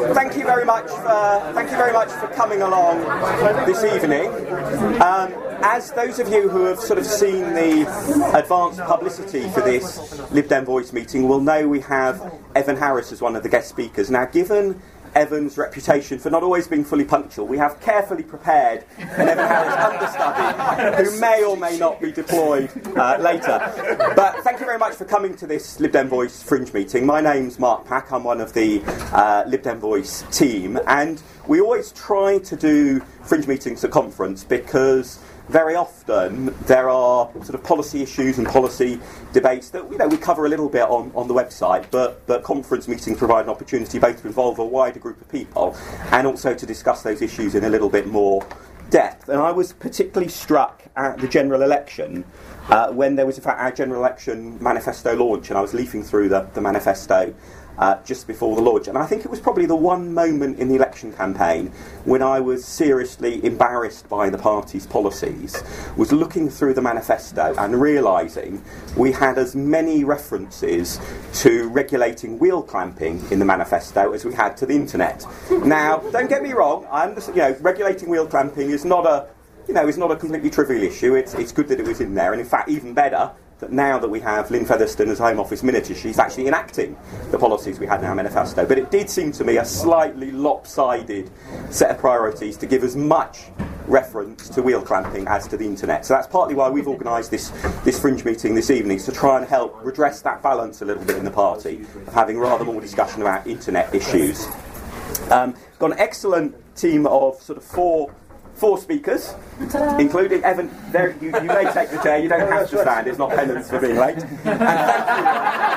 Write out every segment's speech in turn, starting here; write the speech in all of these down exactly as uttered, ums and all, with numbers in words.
thank you very much for thank you very much for coming along this evening. Um, as those of you who have sort of seen the advanced publicity for this Lib Dem Voice meeting will know we have Evan Harris as one of the guest speakers. Now, given Evan's reputation for not always being fully punctual, we have carefully prepared an Evan Harris understudy who may or may not be deployed uh, later. But thank you very much for coming to this Lib Dem Voice Fringe meeting. My name's Mark Pack. I'm one of the uh, Lib Dem Voice team, and we always try to do Fringe meetings at conference because very often there are sort of policy issues and policy debates that you know we cover a little bit on, on the website, but, but conference meetings provide an opportunity both to involve a wider group of people and also to discuss those issues in a little bit more depth. And I was particularly struck at the general election uh, when there was in fact our general election manifesto launch, and I was leafing through the, the manifesto Uh, just before the launch, and I think it was probably the one moment in the election campaign when I was seriously embarrassed by the party's policies, was looking through the manifesto and realising we had as many references to regulating wheel clamping in the manifesto as we had to the internet. Now, don't get me wrong, I understand, you know, regulating wheel clamping is not a, you know, is not a completely trivial issue. It's it's good that it was in there, and in fact, even better, that now that we have Lynn Featherstone as Home Office Minister, she's actually enacting the policies we had in our manifesto. But it did seem to me a slightly lopsided set of priorities to give as much reference to wheel clamping as to the internet. So that's partly why we've organised this, this Fringe meeting this evening, is to try and help redress that balance a little bit in the party, of having rather more discussion about internet issues. Um, got an excellent team of sort of four Four speakers, Ta-da. including Evan. There, you, you may take the chair. You don't have to stand. It's not penance for being late. And thank you.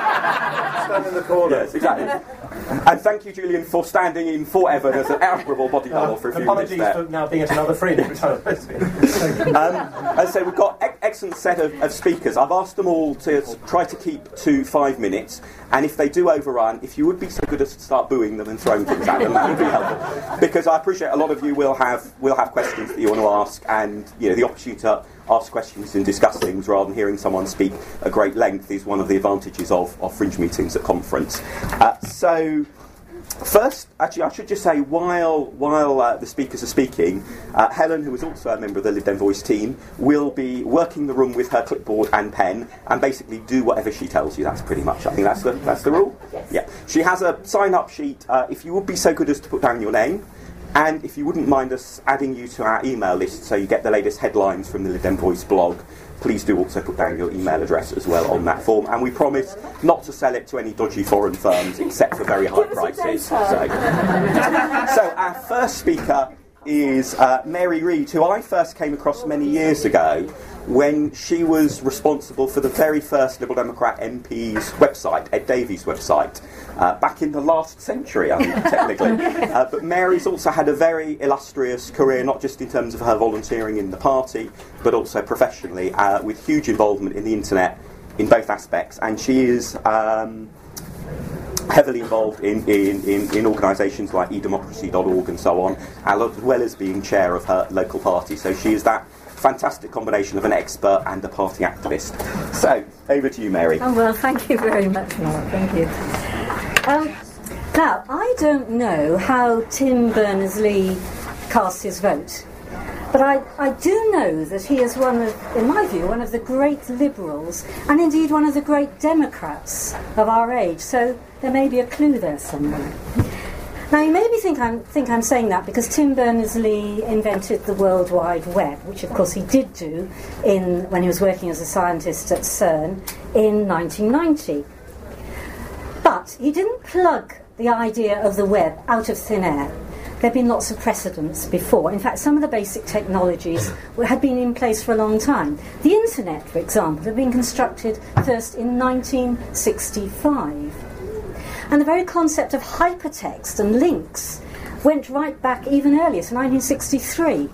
Stand in the corner. Yes, exactly. And thank you, Julian, for standing in for Evan as an admirable body double uh, for a few minutes there. Apologies for now being at another Fringe. um, As I say, we've got an excellent set of, of speakers. I've asked them all to try to keep to five minutes. And if they do overrun, if you would be so good as to start booing them and throwing things at them, that would be helpful. Because I appreciate a lot of you will have will have questions that you want to ask, and you know the opportunity to ask questions and discuss things rather than hearing someone speak at great length is one of the advantages of, of Fringe meetings at conference. Uh, so. First, actually, I should just say, while while uh, the speakers are speaking, uh, Helen, who is also a member of the Lib Dem Voice team, will be working the room with her clipboard and pen, and basically do whatever she tells you. That's pretty much, I think that's the that's the rule. Yes. Yeah. She has a sign-up sheet. Uh, if you would be so good as to put down your name, and if you wouldn't mind us adding you to our email list, so you get the latest headlines from the Lib Dem Voice blog, please do also put down your email address as well on that form. And we promise not to sell it to any dodgy foreign firms, except for very high prices. So, so our first speaker is uh, Mary Reid, who I first came across many years ago when she was responsible for the very first Liberal Democrat M P's website, Ed Davies' website, uh, back in the last century, I think, technically. Uh, but Mary's also had a very illustrious career, not just in terms of her volunteering in the party, but also professionally, uh, with huge involvement in the internet in both aspects. And she is um, heavily involved in, in, in, in organisations like e democracy dot org and so on, as well as being chair of her local party. So she is that fantastic combination of an expert and a party activist. So, over to you, Mary. Oh, well, thank you very much, Mark. Thank you. Um, now, I don't know how Tim Berners-Lee cast his vote, but I, I do know that he is one of, in my view, one of the great liberals, and indeed one of the great Democrats of our age, so there may be a clue there somewhere. Now, you maybe think I'm, think I'm saying that because Tim Berners-Lee invented the World Wide Web, which of course he did do in, when he was working as a scientist at CERN in nineteen ninety. But he didn't plug the idea of the web out of thin air. There have been lots of precedents before. In fact, some of the basic technologies had been in place for a long time. The internet, for example, had been constructed first in nineteen sixty-five. And the very concept of hypertext and links went right back even earlier, to nineteen sixty-three.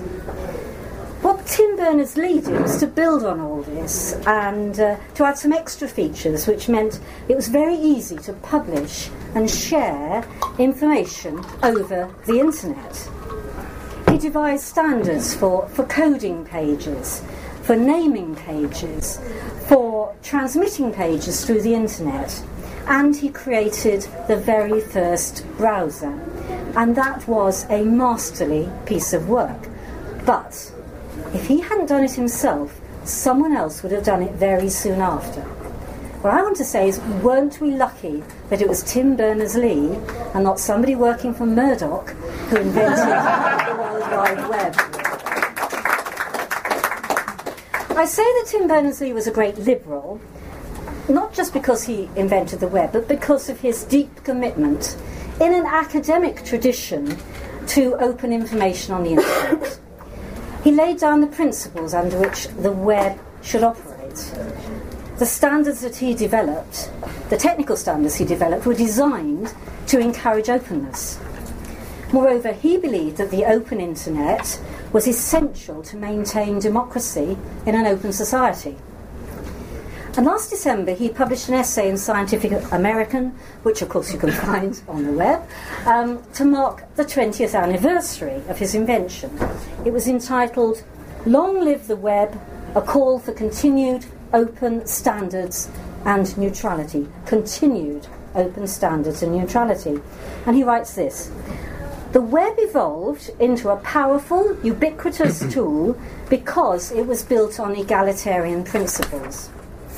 What Tim Berners-Lee did was to build on all this and uh, to add some extra features, which meant it was very easy to publish and share information over the internet. He devised standards for, for coding pages, for naming pages, for transmitting pages through the internet. and he created the very first browser. And that was a masterly piece of work. But if he hadn't done it himself, someone else would have done it very soon after. What I want to say is, weren't we lucky that it was Tim Berners-Lee and not somebody working for Murdoch who invented the World Wide Web? I say that Tim Berners-Lee was a great liberal, not just because he invented the web, but because of his deep commitment in an academic tradition to open information on the internet. He laid down the principles under which the web should operate. The standards that he developed, the technical standards he developed, were designed to encourage openness. Moreover, he believed that the open internet was essential to maintain democracy in an open society. And last December he published an essay in Scientific American, which of course you can find on the web, um, to mark the twentieth anniversary of his invention. It was entitled "Long Live the Web, a Call for Continued Open Standards and Neutrality." Continued open standards and neutrality. And he writes this: "The web evolved into a powerful, ubiquitous tool because it was built on egalitarian principles.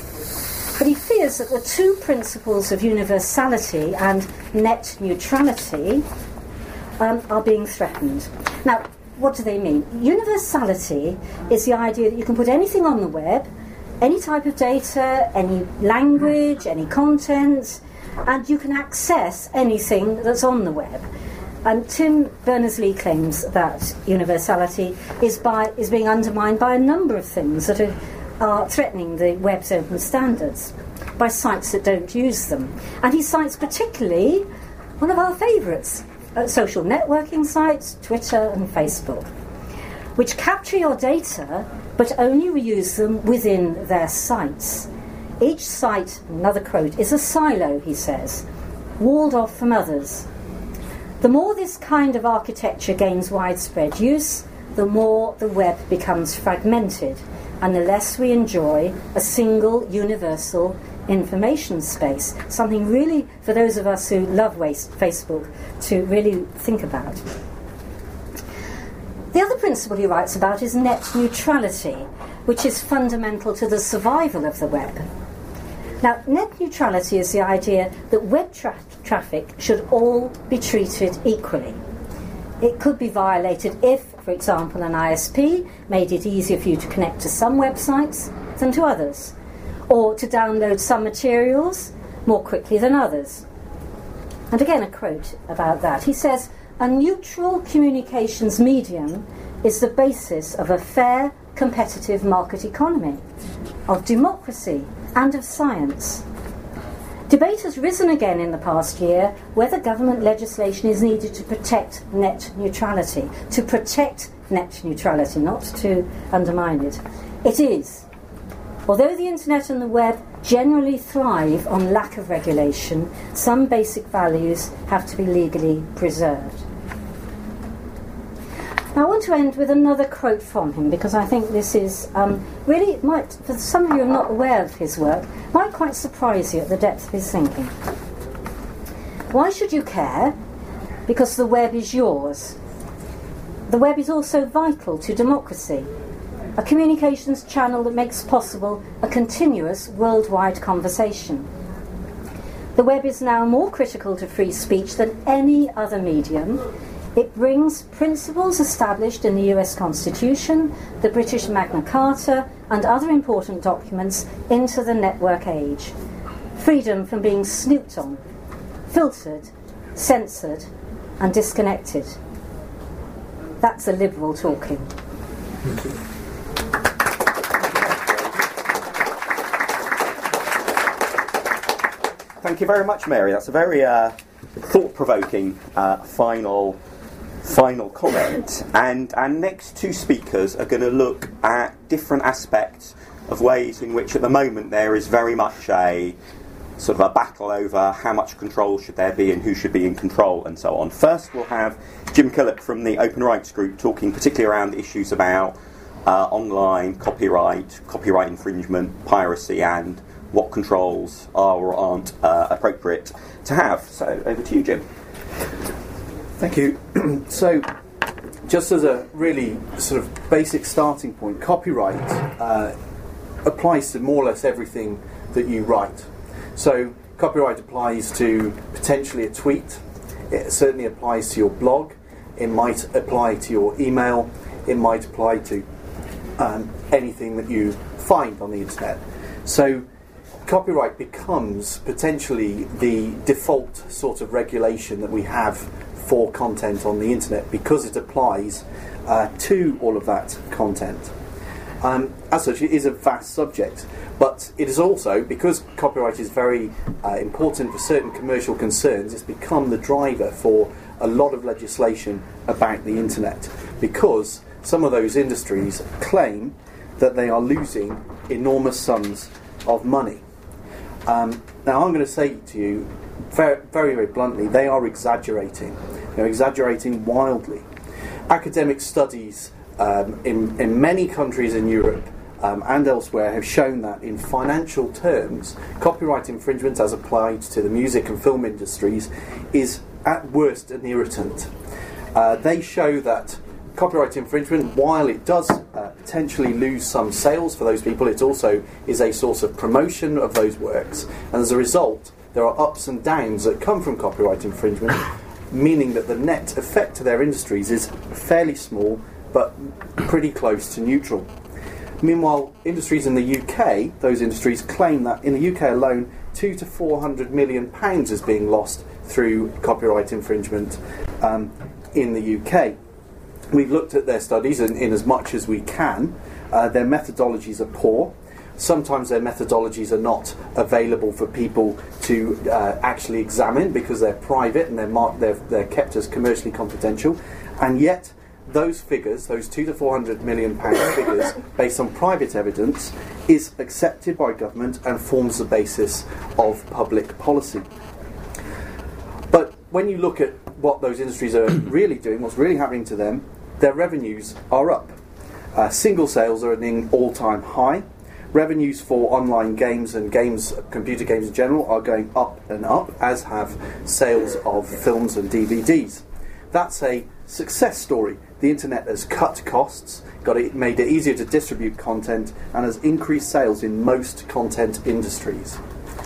But he fears that the two principles of universality and net neutrality um, are being threatened." Now, what do they mean? Universality is the idea that you can put anything on the web, any type of data, any language, any content, and you can access anything that's on the web. And Tim Berners-Lee claims that universality is by is being undermined by a number of things that are, are threatening the web's open standards, by sites that don't use them. And he cites particularly one of our favourites, uh, social networking sites, Twitter and Facebook, which capture your data but only reuse them within their sites. Each site, another quote, is a silo, he says, walled off from others. The more this kind of architecture gains widespread use, the more the web becomes fragmented, and the less we enjoy a single universal information space. Something really, for those of us who love waste, Facebook, to really think about. The other principle he writes about is net neutrality, which is fundamental to the survival of the web. Now, net neutrality is the idea that web tra- traffic should all be treated equally. It could be violated if, for example, an I S P made it easier for you to connect to some websites than to others, or to download some materials more quickly than others. And again, a quote about that. He says, "A neutral communications medium is the basis of a fair, competitive market economy, of democracy, and of science. Debate has risen again in the past year whether government legislation is needed to protect net neutrality. To protect net neutrality, not to undermine it. It is. Although the internet and the web generally thrive on lack of regulation, some basic values have to be legally preserved." Now, I want to end with another quote from him, because I think this is um, really, might, for some of you who are not aware of his work, might quite surprise you at the depth of his thinking. "Why should you care? Because the web is yours. The web is also vital to democracy, a communications channel that makes possible a continuous worldwide conversation. The web is now more critical to free speech than any other medium. It brings principles established in the U S Constitution, the British Magna Carta, and other important documents into the network age. Freedom from being snooped on, filtered, censored, and disconnected." That's a liberal talking. Thank you very much, Mary. That's a very uh, thought-provoking uh, final final comment. And our next two speakers are going to look at different aspects of ways in which at the moment there is very much a sort of a battle over how much control should there be and who should be in control and so on. First we'll have Jim Killip from the Open Rights Group talking particularly around issues about uh, online copyright, copyright infringement, piracy and what controls are or aren't uh, appropriate to have. So over to you, Jim. Thank you. So, just as a really sort of basic starting point, copyright uh, applies to more or less everything that you write. So, copyright applies to potentially a tweet. It certainly applies to your blog. It might apply to your email. It might apply to um, anything that you find on the internet. So, copyright becomes potentially the default sort of regulation that we have for content on the internet because it applies uh, to all of that content. Um, as such, it is a vast subject, but it is also, because copyright is very uh, important for certain commercial concerns, it's become the driver for a lot of legislation about the internet, because some of those industries claim that they are losing enormous sums of money. Um, now, I'm going to say to you, very, very, very bluntly, they are exaggerating. They're exaggerating wildly. Academic studies um, in, in many countries in Europe um, and elsewhere have shown that in financial terms, copyright infringement as applied to the music and film industries is at worst an irritant. Uh, they show that copyright infringement, while it does uh, potentially lose some sales for those people, it also is a source of promotion of those works, and as a result there are ups and downs that come from copyright infringement, meaning that the net effect to their industries is fairly small but pretty close to neutral. Meanwhile, industries in the U K, those industries claim that in the U K alone two to four hundred million pounds is being lost through copyright infringement um, in the U K. We've looked at their studies in, in as much as we can. Uh, their methodologies are poor. Sometimes their methodologies are not available for people to uh, actually examine because they're private and they're, mar- they're, they're kept as commercially confidential. And yet, those figures, those two to four hundred million pound figures, based on private evidence, is accepted by government and forms the basis of public policy. But when you look at what those industries are really doing, what's really happening to them, their revenues are up. Uh, single sales are at an all-time high. Revenues for online games and games, computer games in general, are going up and up, as have sales of films and D V Ds. That's a success story. The internet has cut costs, got it, made it easier to distribute content, and has increased sales in most content industries.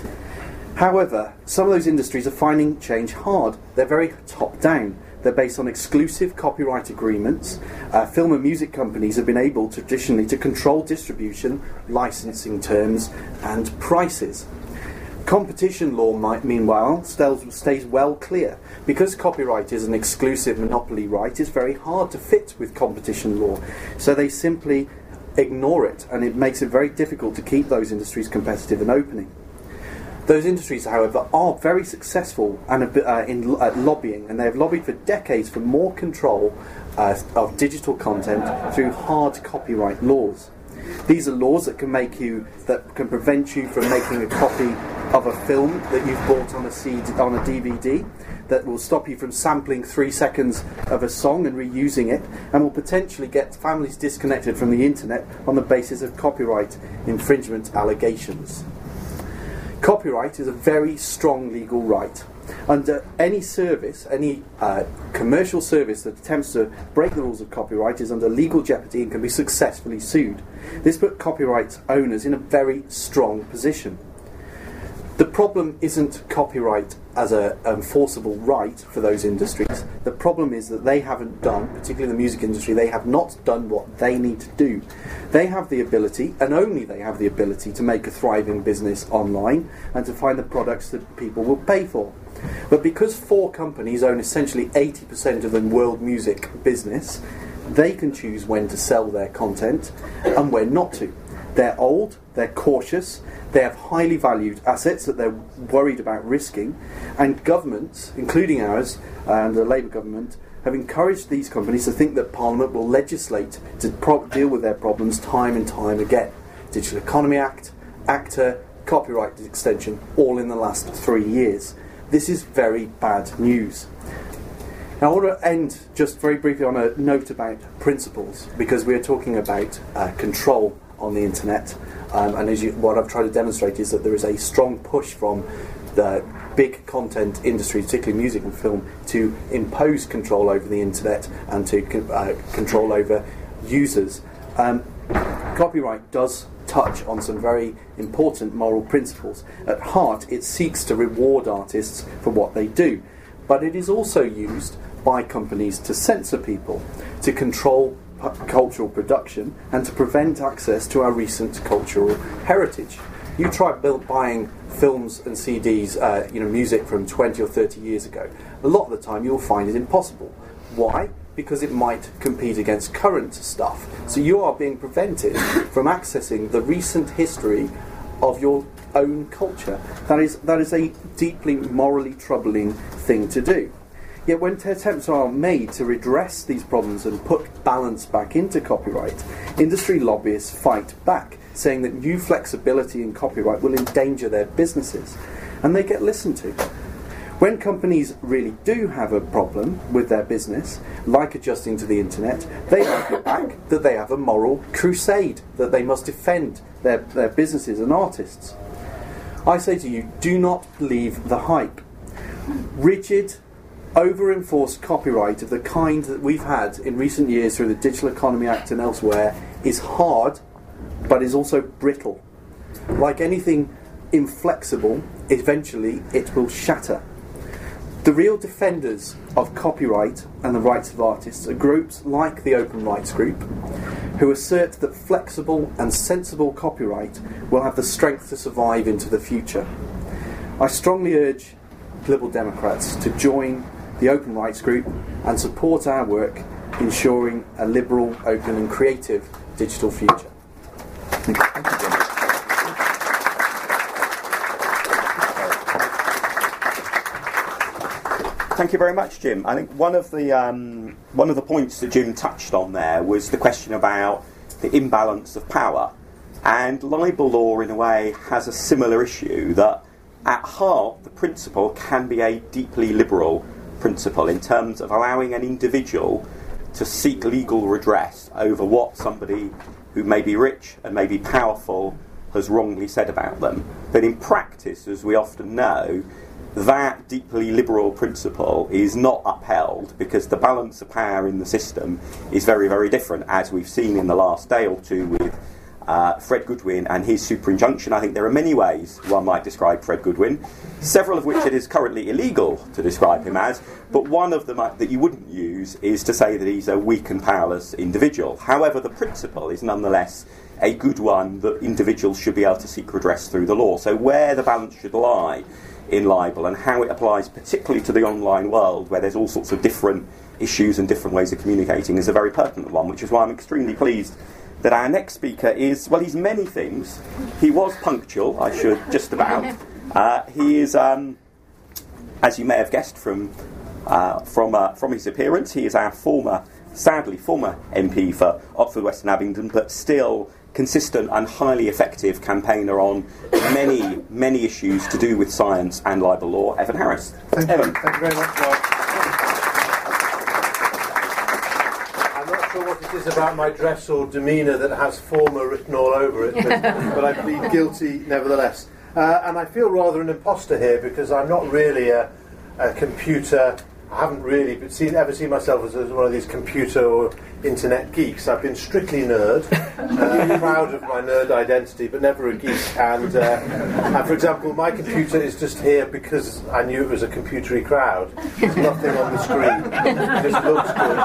However, some of those industries are finding change hard. They're very top-down. They're based on exclusive copyright agreements. Uh, film and music companies have been able traditionally to control distribution, licensing terms, and prices. Competition law, might, meanwhile, stays, stays well clear. Because copyright is an exclusive monopoly right, it's very hard to fit with competition law. So they simply ignore it, and it makes it very difficult to keep those industries competitive and opening. Those industries, however, are very successful and uh, in uh, lobbying, and they have lobbied for decades for more control uh, of digital content through hard copyright laws. These are laws that can make you, that can prevent you from making a copy of a film that you've bought on a C D, on a D V D, that will stop you from sampling three seconds of a song and reusing it, and will potentially get families disconnected from the internet on the basis of copyright infringement allegations. Copyright is a very strong legal right. Under any service, any uh, commercial service that attempts to break the rules of copyright is under legal jeopardy and can be successfully sued. This puts copyright owners in a very strong position. The problem isn't copyright as an enforceable right for those industries. The problem is that they haven't done, particularly the music industry, they have not done what they need to do. They have the ability, and only they have the ability, to make a thriving business online and to find the products that people will pay for. But because four companies own essentially eighty percent of the world music business, they can choose when to sell their content and when not to. They're old, they're cautious, they have highly valued assets that they're worried about risking, and governments, including ours and the Labour government, have encouraged these companies to think that Parliament will legislate to pro- deal with their problems time and time again. Digital Economy Act, ACTA, copyright extension, all in the last three years. This is very bad news. Now, I want to end just very briefly on a note about principles, because we are talking about uh, control on the internet, Um, and as you, what I've tried to demonstrate is that there is a strong push from the big content industry, particularly music and film, to impose control over the internet and to uh, control over users. Um, copyright does touch on some very important moral principles. At heart, it seeks to reward artists for what they do, but it is also used by companies to censor people, to control p- cultural production, and to prevent access to our recent cultural heritage. You try build, buying films and C Ds, uh, you know, music from twenty or thirty years ago. A lot of the time, you'll find it impossible. Why? Because it might compete against current stuff. So you are being prevented from accessing the recent history of your own culture. That is that is a deeply morally troubling thing to do. Yet when attempts are made to redress these problems and put balance back into copyright, industry lobbyists fight back, saying that new flexibility in copyright will endanger their businesses. And they get listened to. When companies really do have a problem with their business, like adjusting to the internet, they argue back that they have a moral crusade, that they must defend their, their businesses and artists. I say to you, do not believe the hype. Rigid, over-enforced copyright of the kind that we've had in recent years through the Digital Economy Act and elsewhere is hard, but is also brittle. Like anything inflexible, eventually it will shatter. The real defenders of copyright and the rights of artists are groups like the Open Rights Group, who assert that flexible and sensible copyright will have the strength to survive into the future. I strongly urge Liberal Democrats to join the Open Rights Group and support our work ensuring a liberal, open and creative digital future. Thank you. Thank you, Jim. Thank you very much, Jim. I think one of the um, one of the points that Jim touched on there was the question about the imbalance of power. And libel law, in a way, has a similar issue, that at heart the principle can be a deeply liberal principle in terms of allowing an individual to seek legal redress over what somebody who may be rich and may be powerful has wrongly said about them. But in practice, as we often know, that deeply liberal principle is not upheld because the balance of power in the system is very, very different, as we've seen in the last day or two with uh, Fred Goodwin and his super injunction. I think there are many ways one might describe Fred Goodwin, several of which it is currently illegal to describe him as, but one of them that you wouldn't use is to say that he's a weak and powerless individual. However, the principle is nonetheless a good one, that individuals should be able to seek redress through the law. So where the balance should lie in libel and how it applies particularly to the online world, where there's all sorts of different issues and different ways of communicating, is a very pertinent one, which is why I'm extremely pleased that our next speaker is, well, he's many things. He was punctual, I should just about. Uh, he is, um, as you may have guessed from uh, from uh, from his appearance, he is our former, sadly, former M P for Oxford Western Abingdon, but still consistent and highly effective campaigner on many, many issues to do with science and libel law. Evan Harris. Thank Evan. you. Thank you very much, Mark. I'm not sure what it is about my dress or demeanour that has former written all over it, but, but I plead guilty nevertheless. Uh, and I feel rather an imposter here because I'm not really a, a computer. I haven't really but seen, ever seen myself as, as one of these computer or internet geeks. I've been strictly nerd, uh, proud of my nerd identity, but never a geek. And, uh, and for example, my computer is just here because I knew it was a computery crowd. There's nothing on the screen. It just looks good.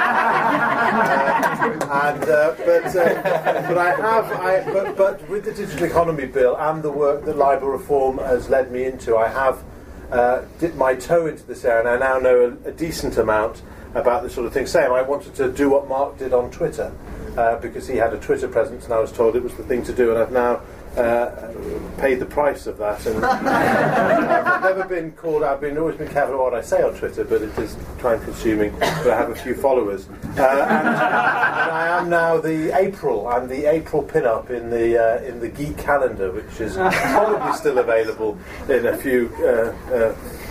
Uh, and uh, but uh, but I have I but, but with the Digital Economy Bill and the work that libel reform has led me into, I have Uh, dipped my toe into this area, and I now know a, a decent amount about this sort of thing. Same, I wanted to do what Mark did on Twitter, uh, because he had a Twitter presence, and I was told it was the thing to do, and I've now uh, paid the price of that. And I've never been called. I've been always been careful about what I say on Twitter, but it is time-consuming. But I have a few followers, uh, and, and I am now the April. I'm the April pin-up in the uh, in the Geek calendar, which is probably still available in a few uh, uh,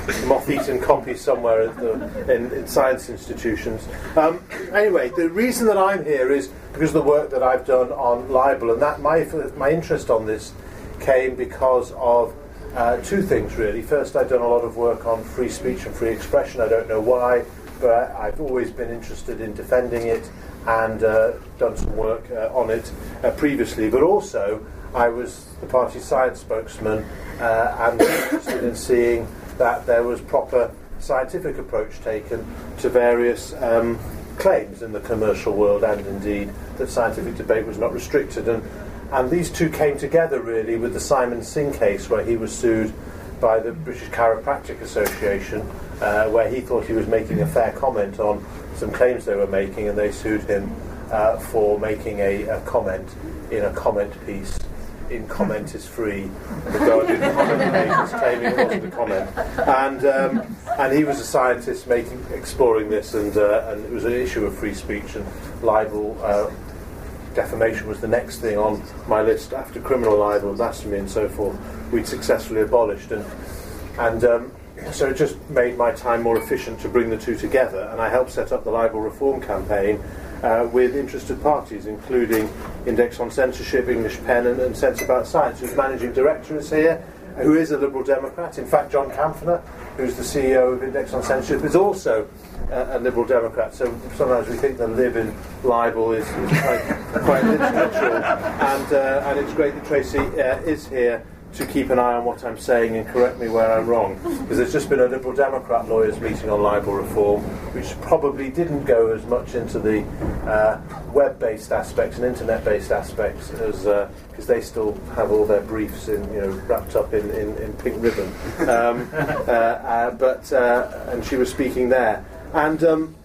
moth-eaten copies somewhere at the, in, in science institutions. Um, anyway, the reason that I'm here is because of the work that I've done on libel, and that my my interest on this came because of uh, two things really. First, I've done a lot of work on free speech and free expression. I don't know why, but I've always been interested in defending it and uh, done some work uh, on it uh, previously. But also, I was the party's science spokesman uh, and interested in seeing that there was proper scientific approach taken to various um, claims in the commercial world, and indeed that scientific debate was not restricted. And, and these two came together really with the Simon Singh case, where he was sued by the British Chiropractic Association, uh, where he thought he was making a fair comment on some claims they were making, and they sued him uh, for making a, a comment in a comment piece. In Comment is Free, the Guardian comment page, claiming it wasn't a comment, and um, and he was a scientist making exploring this, and uh, and it was an issue of free speech, and libel, uh, defamation was the next thing on my list after criminal libel, blasphemy, and so forth. We'd successfully abolished, and and um, so it just made my time more efficient to bring the two together, and I helped set up the libel reform campaign. Uh, with interested parties, including Index on Censorship, English Pen, and, and Sense About Science, whose managing director is here, who is a Liberal Democrat. In fact, John Kampfner, who's the C E O of Index on Censorship, is also uh, a Liberal Democrat. So sometimes we think the lib in libel is, is quite, quite literal. And, uh, and it's great that Tracy uh, is here to keep an eye on what I'm saying and correct me where I'm wrong. Because there's just been a Liberal Democrat lawyers meeting on libel reform, which probably didn't go as much into the uh, web-based aspects and internet-based aspects, as because uh, they still have all their briefs in, you know, wrapped up in, in, in pink ribbon. Um, uh, uh, but uh, and she was speaking there. And um,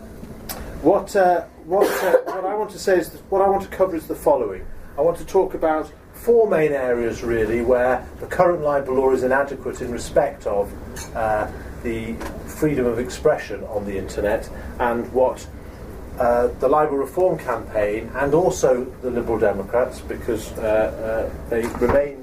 what uh, what uh, what I want to say is that what I want to cover is the following. I want to talk about four main areas really where the current libel law is inadequate in respect of uh, the freedom of expression on the internet, and what uh, the libel reform campaign and also the Liberal Democrats, because uh, uh, they remain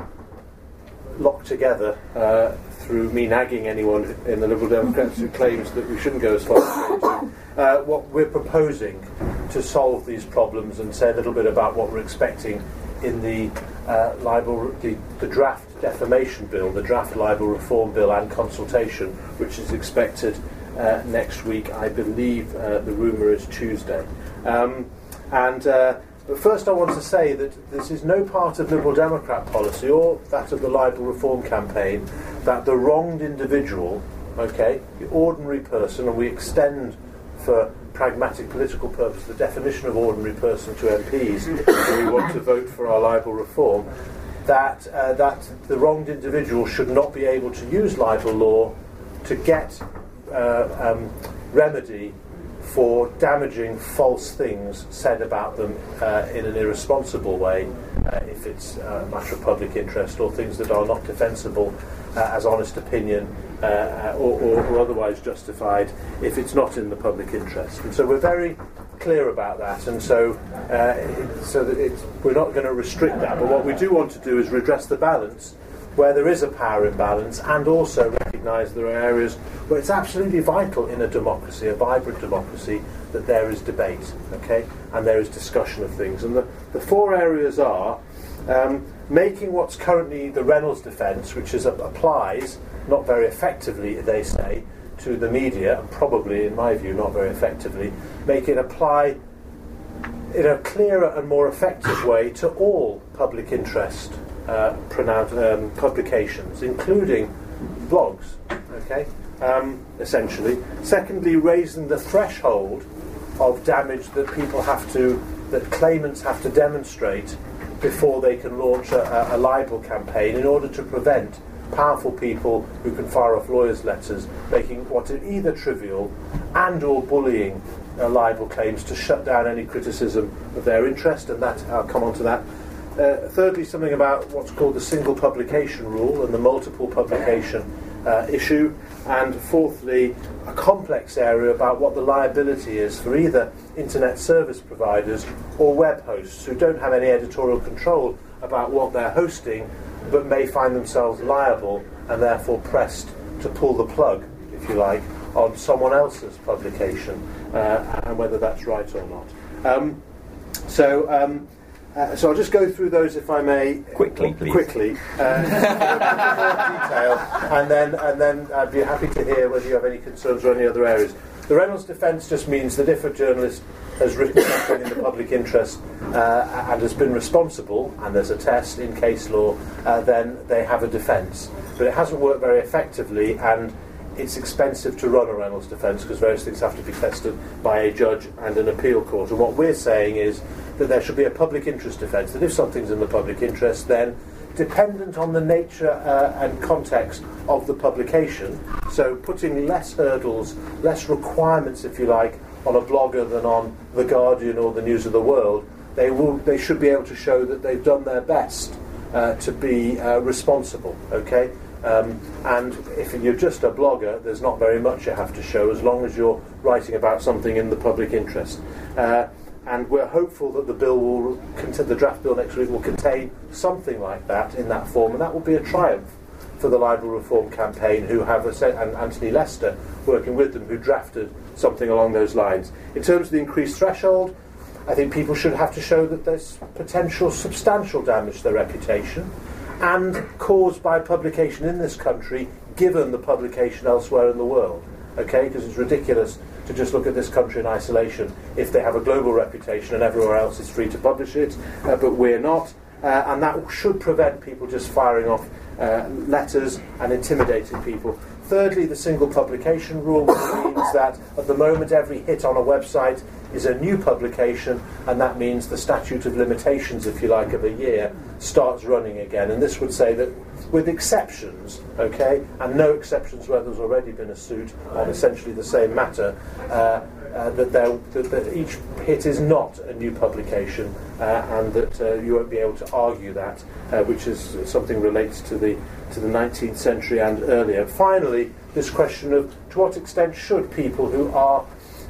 locked together uh, through me nagging anyone in the Liberal Democrats who claims that we shouldn't go as far as we do, uh, what we're proposing to solve these problems, and say a little bit about what we're expecting in the uh, libel, the, the draft defamation bill, the draft libel reform bill and consultation, which is expected uh, next week. I believe uh, the rumour is Tuesday. Um, and uh, but first I want to say that this is no part of Liberal Democrat policy or that of the libel reform campaign, that the wronged individual, okay, the ordinary person, and we extend for pragmatic political purpose the definition of ordinary person to M Ps who want to vote for our libel reform, that uh, that the wronged individual should not be able to use libel law to get uh, um, remedy for damaging false things said about them uh, in an irresponsible way, uh, if it's a matter of public interest, or things that are not defensible uh, as honest opinion uh, or, or, or otherwise justified if it's not in the public interest. And so we're very clear about that, and so uh, it, so that it's, we're not going to restrict that, but what we do want to do is redress the balance where there is a power imbalance, and also recognise there are areas where it's absolutely vital in a democracy, a vibrant democracy, that there is debate, okay, and there is discussion of things. And the, the four areas are um, making what's currently the Reynolds defence, which is, uh, applies, not very effectively, they say, to the media, and probably, in my view, not very effectively, make it apply in a clearer and more effective way to all public interest Uh, pronoun- um, publications, including blogs, okay, um, essentially. Secondly, raising the threshold of damage that people have to, that claimants have to demonstrate before they can launch a, a, a libel campaign, in order to prevent powerful people who can fire off lawyers' letters making what are either trivial and or bullying uh, libel claims, to shut down any criticism of their interest, and that, I'll come on to that. Uh, thirdly, something about what's called the single publication rule and the multiple publication uh, issue. And fourthly, a complex area about what the liability is for either internet service providers or web hosts who don't have any editorial control about what they're hosting, but may find themselves liable and therefore pressed to pull the plug, if you like, on someone else's publication, uh, and whether that's right or not. Um, so, um, uh, so I'll just go through those, if I may, quickly, please. Quickly, uh, in more detail, and then and then I'd be happy to hear whether you have any concerns or any other areas. The Reynolds defence just means that if a journalist has written something in the public interest uh, and has been responsible, and there's a test in case law, uh, then they have a defence. But it hasn't worked very effectively, and it's expensive to run a Reynolds defence because various things have to be tested by a judge and an appeal court. And what we're saying is that there should be a public interest defence, that if something's in the public interest, then dependent on the nature uh, and context of the publication, so putting less hurdles, less requirements, if you like, on a blogger than on The Guardian or the News of the World, they will they should be able to show that they've done their best uh, to be uh, responsible, okay? Um, and if you're just a blogger, there's not very much you have to show as long as you're writing about something in the public interest. Uh, and we're hopeful that the bill will, cont- the draft bill next week will contain something like that in that form, and that will be a triumph for the libel reform campaign, who have a set, and Anthony Lester working with them, who drafted something along those lines. In terms of the increased threshold, I think people should have to show that there's potential substantial damage to their reputation and caused by publication in this country, given the publication elsewhere in the world. Okay, because it's ridiculous to just look at this country in isolation if they have a global reputation and everywhere else is free to publish it, uh, but we're not. Uh, and that should prevent people just firing off uh, letters and intimidating people. Thirdly, the single publication rule, which means that at the moment every hit on a website is a new publication, and that means the statute of limitations, if you like, of a year starts running again. And this would say that with exceptions, okay, and no exceptions where there's already been a suit on essentially the same matter, uh, uh, that, there, that, that each hit is not a new publication, uh, and that uh, you won't be able to argue that, uh, which is something relates to the to the nineteenth century and earlier. Finally, this question of to what extent should people who are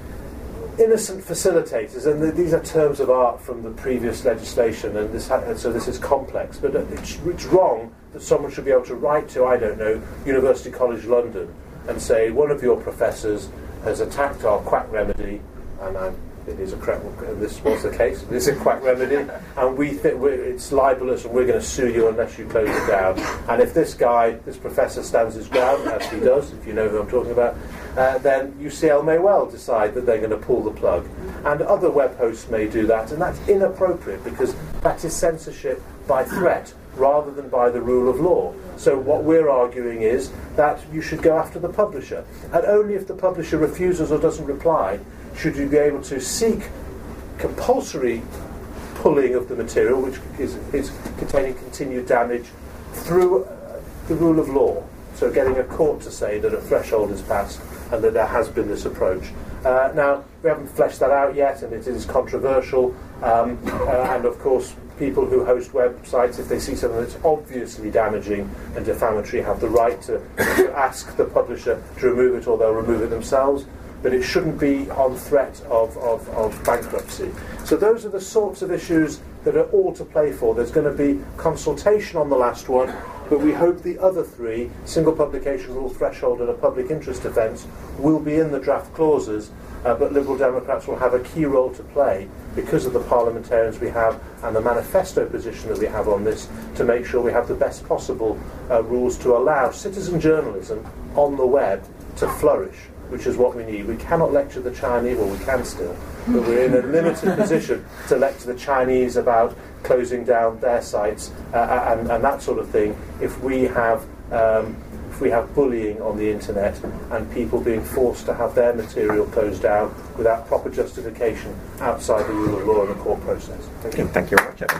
innocent facilitators, and th- these are terms of art from the previous legislation, and this ha- and so this is complex, but it's, it's wrong that someone should be able to write to, I don't know, University College London and say, one of your professors has attacked our quack remedy, and I'm, it is a quack, this was the case, this is a quack remedy, and we think it's libelous and we're going to sue you unless you close it down. And if this guy, this professor, stands his ground, as he does, if you know who I'm talking about, uh, then U C L may well decide that they're going to pull the plug. And other web hosts may do that, and that's inappropriate because that is censorship by threat rather than by the rule of law. So what we're arguing is that you should go after the publisher, and only if the publisher refuses or doesn't reply should you be able to seek compulsory pulling of the material, which is, is containing continued damage, through uh, the rule of law. So getting a court to say that a threshold is passed and that there has been this approach. Uh, now, we haven't fleshed that out yet, and it is controversial. Um, uh, and of course, people who host websites, if they see something that's obviously damaging and defamatory, have the right to, to ask the publisher to remove it, or they'll remove it themselves. But it shouldn't be on threat of, of, of bankruptcy. So those are the sorts of issues that are all to play for. There's going to be consultation on the last one, but we hope the other three, single publication rule, threshold, and a public interest defence, will be in the draft clauses, uh, but Liberal Democrats will have a key role to play because of the parliamentarians we have and the manifesto position that we have on this, to make sure we have the best possible uh, rules to allow citizen journalism on the web to flourish, which is what we need. We cannot lecture the Chinese, well, we can still, but we're in a limited position to lecture the Chinese about closing down their sites uh, and, and that sort of thing if we have um, if we have bullying on the internet and people being forced to have their material closed down without proper justification outside the rule of law and the court process. Thank you. Thank you very much, Evan.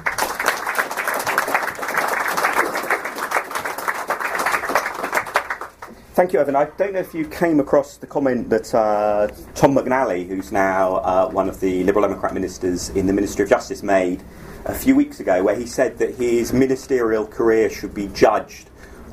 Thank you, Evan. I don't know if you came across the comment that uh, Tom McNally, who's now uh, one of the Liberal Democrat ministers in the Ministry of Justice, made a few weeks ago, where he said that his ministerial career should be judged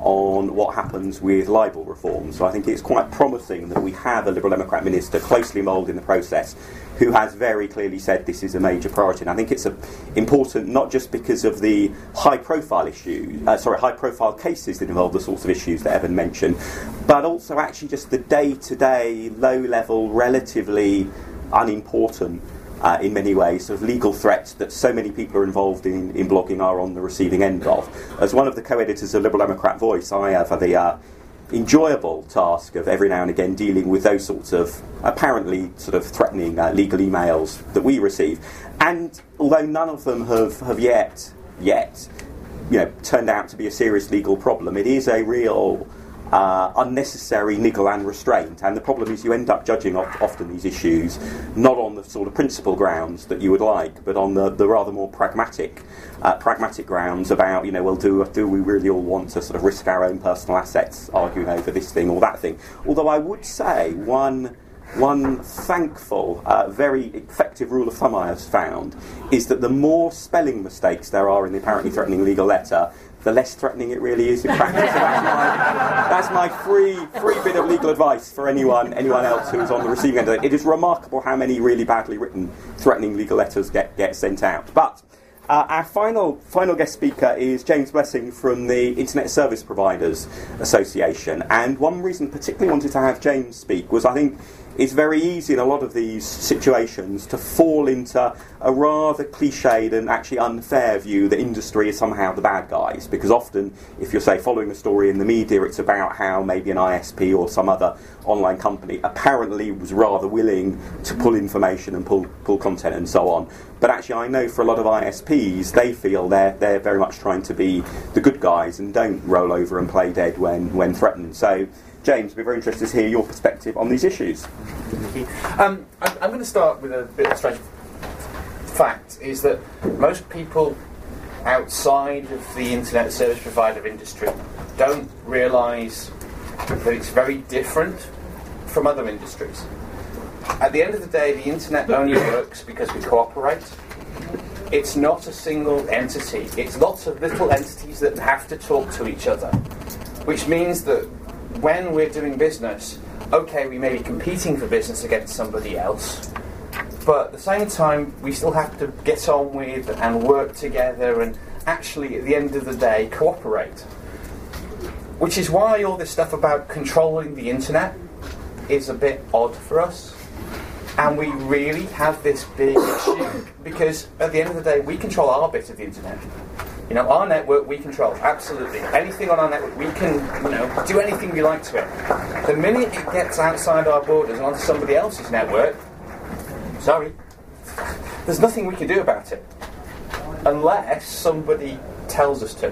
on what happens with libel reform. So I think it's quite promising that we have a Liberal Democrat minister closely involved in the process who has very clearly said this is a major priority. And I think it's a, important not just because of the high-profile issues, uh, sorry, high-profile cases that involve the sorts of issues that Evan mentioned, but also actually just the day-to-day, low-level, relatively unimportant Uh, in many ways, sort of legal threats that so many people are involved in, in blogging are on the receiving end of. As one of the co-editors of Liberal Democrat Voice, I have the uh, enjoyable task of every now and again dealing with those sorts of apparently sort of threatening uh, legal emails that we receive. And although none of them have, have yet, yet, you know, turned out to be a serious legal problem, it is a real Uh, unnecessary niggle and restraint, and the problem is you end up judging of, often these issues not on the sort of principal grounds that you would like, but on the, the rather more pragmatic uh, pragmatic grounds about, you know, well, do do we really all want to sort of risk our own personal assets arguing over this thing or that thing? Although I would say one one thankful, uh, very effective rule of thumb I have found is that the more spelling mistakes there are in the apparently threatening legal letter, the less threatening it really is in practice. So that's my, that's my free free bit of legal advice for anyone anyone else who is on the receiving end of it. It is remarkable how many really badly written threatening legal letters get, get sent out. But uh, our final final guest speaker is James Blessing from the Internet Service Providers Association. And one reason I particularly wanted to have James speak was I think it's very easy in a lot of these situations to fall into a rather cliched and actually unfair view that industry is somehow the bad guys, because often if you're, say, following a story in the media, it's about how maybe an I S P or some other online company apparently was rather willing to pull information and pull pull content and so on. But actually I know for a lot of I S Ps, they feel they're, they're very much trying to be the good guys and don't roll over and play dead when, when threatened. So James, we're very interested to hear your perspective on these issues. Thank you. Um, I'm, I'm going to start with a bit of a strange fact, is that most people outside of the internet service provider industry don't realise that it's very different from other industries. At the end of the day, the internet only works because we cooperate. It's not a single entity. It's lots of little entities that have to talk to each other, which means that when we're doing business, okay, we may be competing for business against somebody else, but at the same time, we still have to get on with and work together and actually, at the end of the day, cooperate. Which is why all this stuff about controlling the internet is a bit odd for us. And we really have this big issue, because at the end of the day, we control our bit of the internet. You know, our network we control, absolutely. Anything on our network, we can, you know, do anything we like to it. The minute it gets outside our borders and onto somebody else's network, sorry, there's nothing we can do about it. Unless somebody tells us to.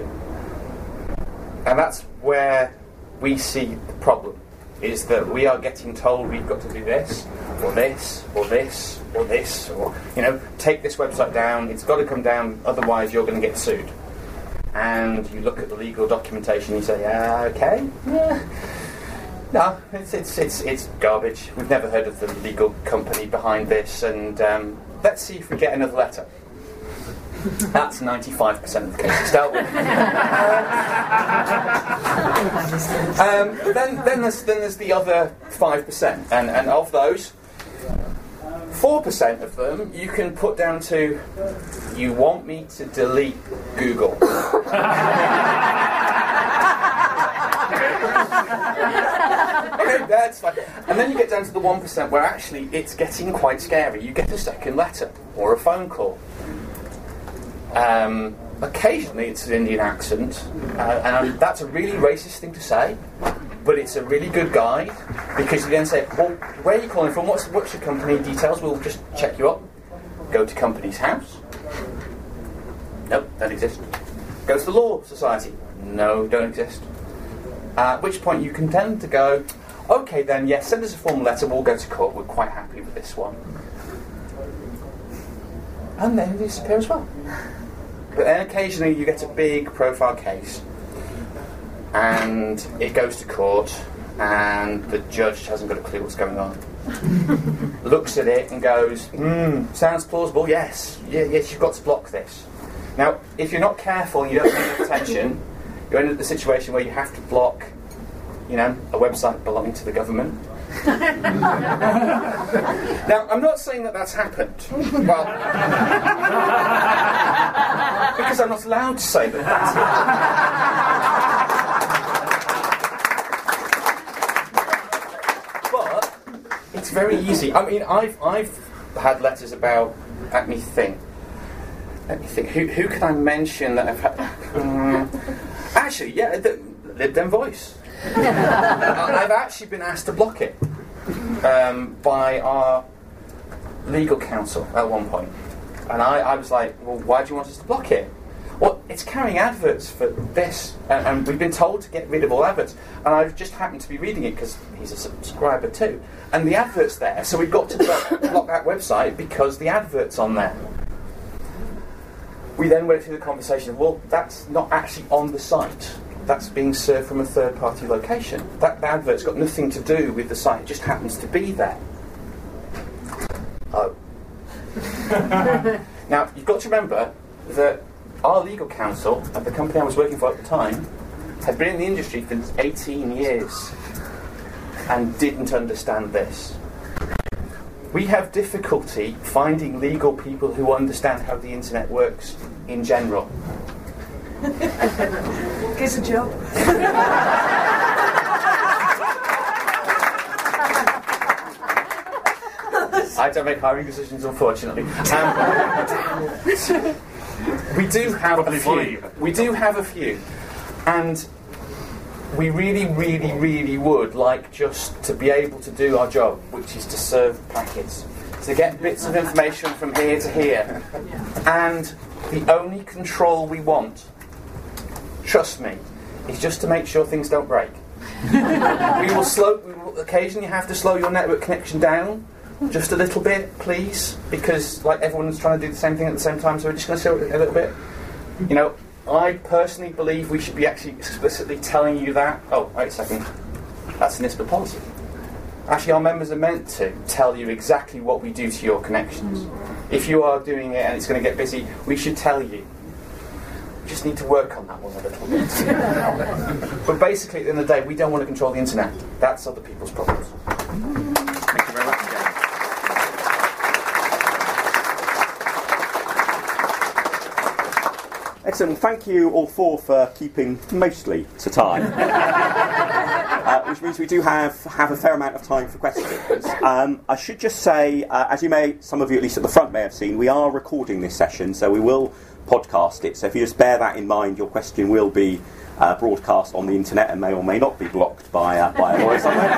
And that's where we see the problem, is that we are getting told we've got to do this, or this, or this, or this, or, you know, take this website down, it's got to come down, otherwise you're going to get sued. And you look at the legal documentation and you say, ah, okay, yeah. No, it's, it's it's it's garbage. We've never heard of the legal company behind this, and um, let's see if we get another letter. That's ninety-five percent of the cases dealt with. um, then, then, there's, then there's the other five percent, and, and of those, four percent of them you can put down to, you want me to delete Google. Okay, that's fine. And then you get down to the one percent where actually it's getting quite scary. You get a second letter or a phone call. Um, occasionally it's an Indian accent, uh, and um, that's a really racist thing to say, but it's a really good guide, because you then say, well, where are you calling from? What's, what's your company details? We'll just check you up. Go to company's house. Nope, don't exist. Go to the law society. No, don't exist. Uh, at which point you can tend to go, okay then, yes, send us a formal letter, we'll go to court, we're quite happy with this one. And then they disappear as well. But then occasionally you get a big profile case, and it goes to court, and the judge hasn't got a clue what's going on. Looks at it and goes, hmm, sounds plausible, yes, yeah, yes, you've got to block this. Now, if you're not careful and you don't pay attention, you end up in a situation where you have to block, you know, a website belonging to the government. Now, I'm not saying that that's happened. Well, because I'm not allowed to say that that's happened. But it's very easy. I mean, I've I've had letters about. Let me think. Let me think. Who who can I mention that I've had? Um, actually, yeah, the Lib Dem Voice. I've actually been asked to block it um, by our legal counsel at one point. And I, I was like, well, why do you want us to block it? Well, it's carrying adverts for this, and, and we've been told to get rid of all adverts. And I just happened to be reading it because he's a subscriber too. And the advert's there, so we've got to block, block that website because the advert's on there. We then went through the conversation of, well, that's not actually on the site. That's being served from a third-party location. That advert's got nothing to do with the site. It just happens to be there. Oh. Now, you've got to remember that our legal counsel at the company I was working for at the time had been in the industry for eighteen years and didn't understand this. We have difficulty finding legal people who understand how the internet works in general. Get a job. I don't make hiring decisions, unfortunately. Um, we do have a few. We do have a few, and we really, really, really would like just to be able to do our job, which is to serve packets, to get bits of information from here to here, and the only control we want, trust me, is just to make sure things don't break. We will slow. We will occasionally have to slow your network connection down. Just a little bit, please, because like everyone's trying to do the same thing at the same time, so we're just going to slow it a little bit. You know, I personally believe we should be actually explicitly telling you that. Oh, wait a second. That's an I S P A policy. Actually, our members are meant to tell you exactly what we do to your connections. If you are doing it and it's going to get busy, we should tell you. We just need to work on that one a little bit. But basically, at the end of the day, we don't want to control the internet. That's other people's problems. Thank you very much, again. Excellent. Thank you all four for keeping mostly to time, uh, which means we do have have a fair amount of time for questions. Um, I should just say, uh, as you may, some of you at least at the front may have seen, we are recording this session, so we will podcast it. So if you just bear that in mind, your question will be uh, broadcast on the internet and may or may not be blocked by uh, by a lawyer somewhere.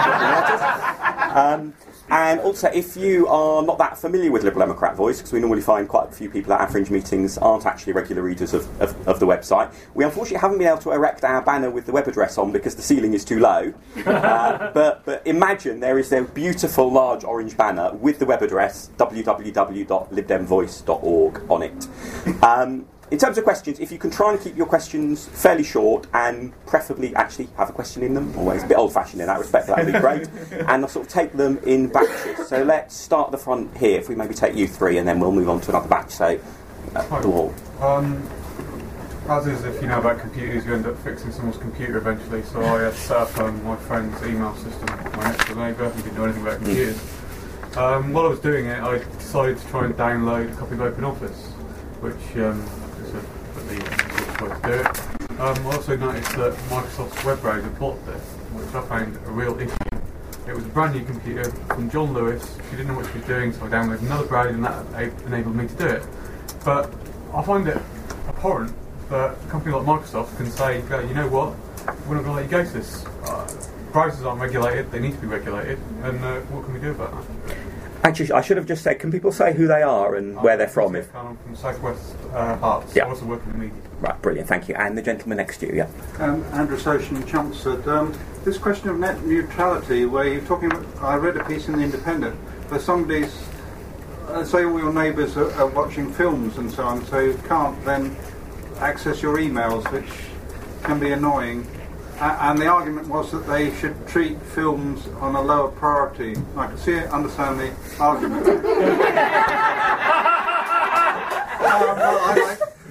um, And also, if you are not that familiar with Liberal Democrat Voice, because we normally find quite a few people at our Fringe meetings aren't actually regular readers of, of, of the website, we unfortunately haven't been able to erect our banner with the web address on because the ceiling is too low. Uh, but, but imagine there is a beautiful large orange banner with the web address w w w dot lib dem voice dot org on it. Um, In terms of questions, if you can try and keep your questions fairly short and preferably actually have a question in them, always a bit old-fashioned in that respect, that would be great, and I'll sort of take them in batches. So let's start at the front here, if we maybe take you three, and then we'll move on to another batch. So, uh, the wall. Um, as is, if you know about computers, you end up fixing someone's computer eventually, so I had set up um, my friend's email system, my next door neighbour, who didn't know anything about computers. Um, while I was doing it, I decided to try and download a copy of OpenOffice, which... Um, the way to do it. Um, I also noticed that Microsoft's web browser blocked it, which I found a real issue. It was a brand new computer from John Lewis. She didn't know what she was doing, so I downloaded another browser and that enabled me to do it. But I find it abhorrent that a company like Microsoft can say, you know what, we're not going to let you go to this. Uh, browsers aren't regulated, they need to be regulated, and uh, what can we do about that? Actually, I should have just said, can people say who they are and where they're from? If I'm from Southwest uh, Hearts. Yeah. I also work in the media. Right, brilliant, thank you. And the gentleman next to you, yeah. Um, Andrew Soshin, Chelmsford. Um, this question of net neutrality, where you're talking about, I read a piece in The Independent, where somebody's, uh, say all your neighbours are, are watching films and so on, so you can't then access your emails, which can be annoying. Uh, and the argument was that they should treat films on a lower priority. I can see it, understand the argument. um, well, I,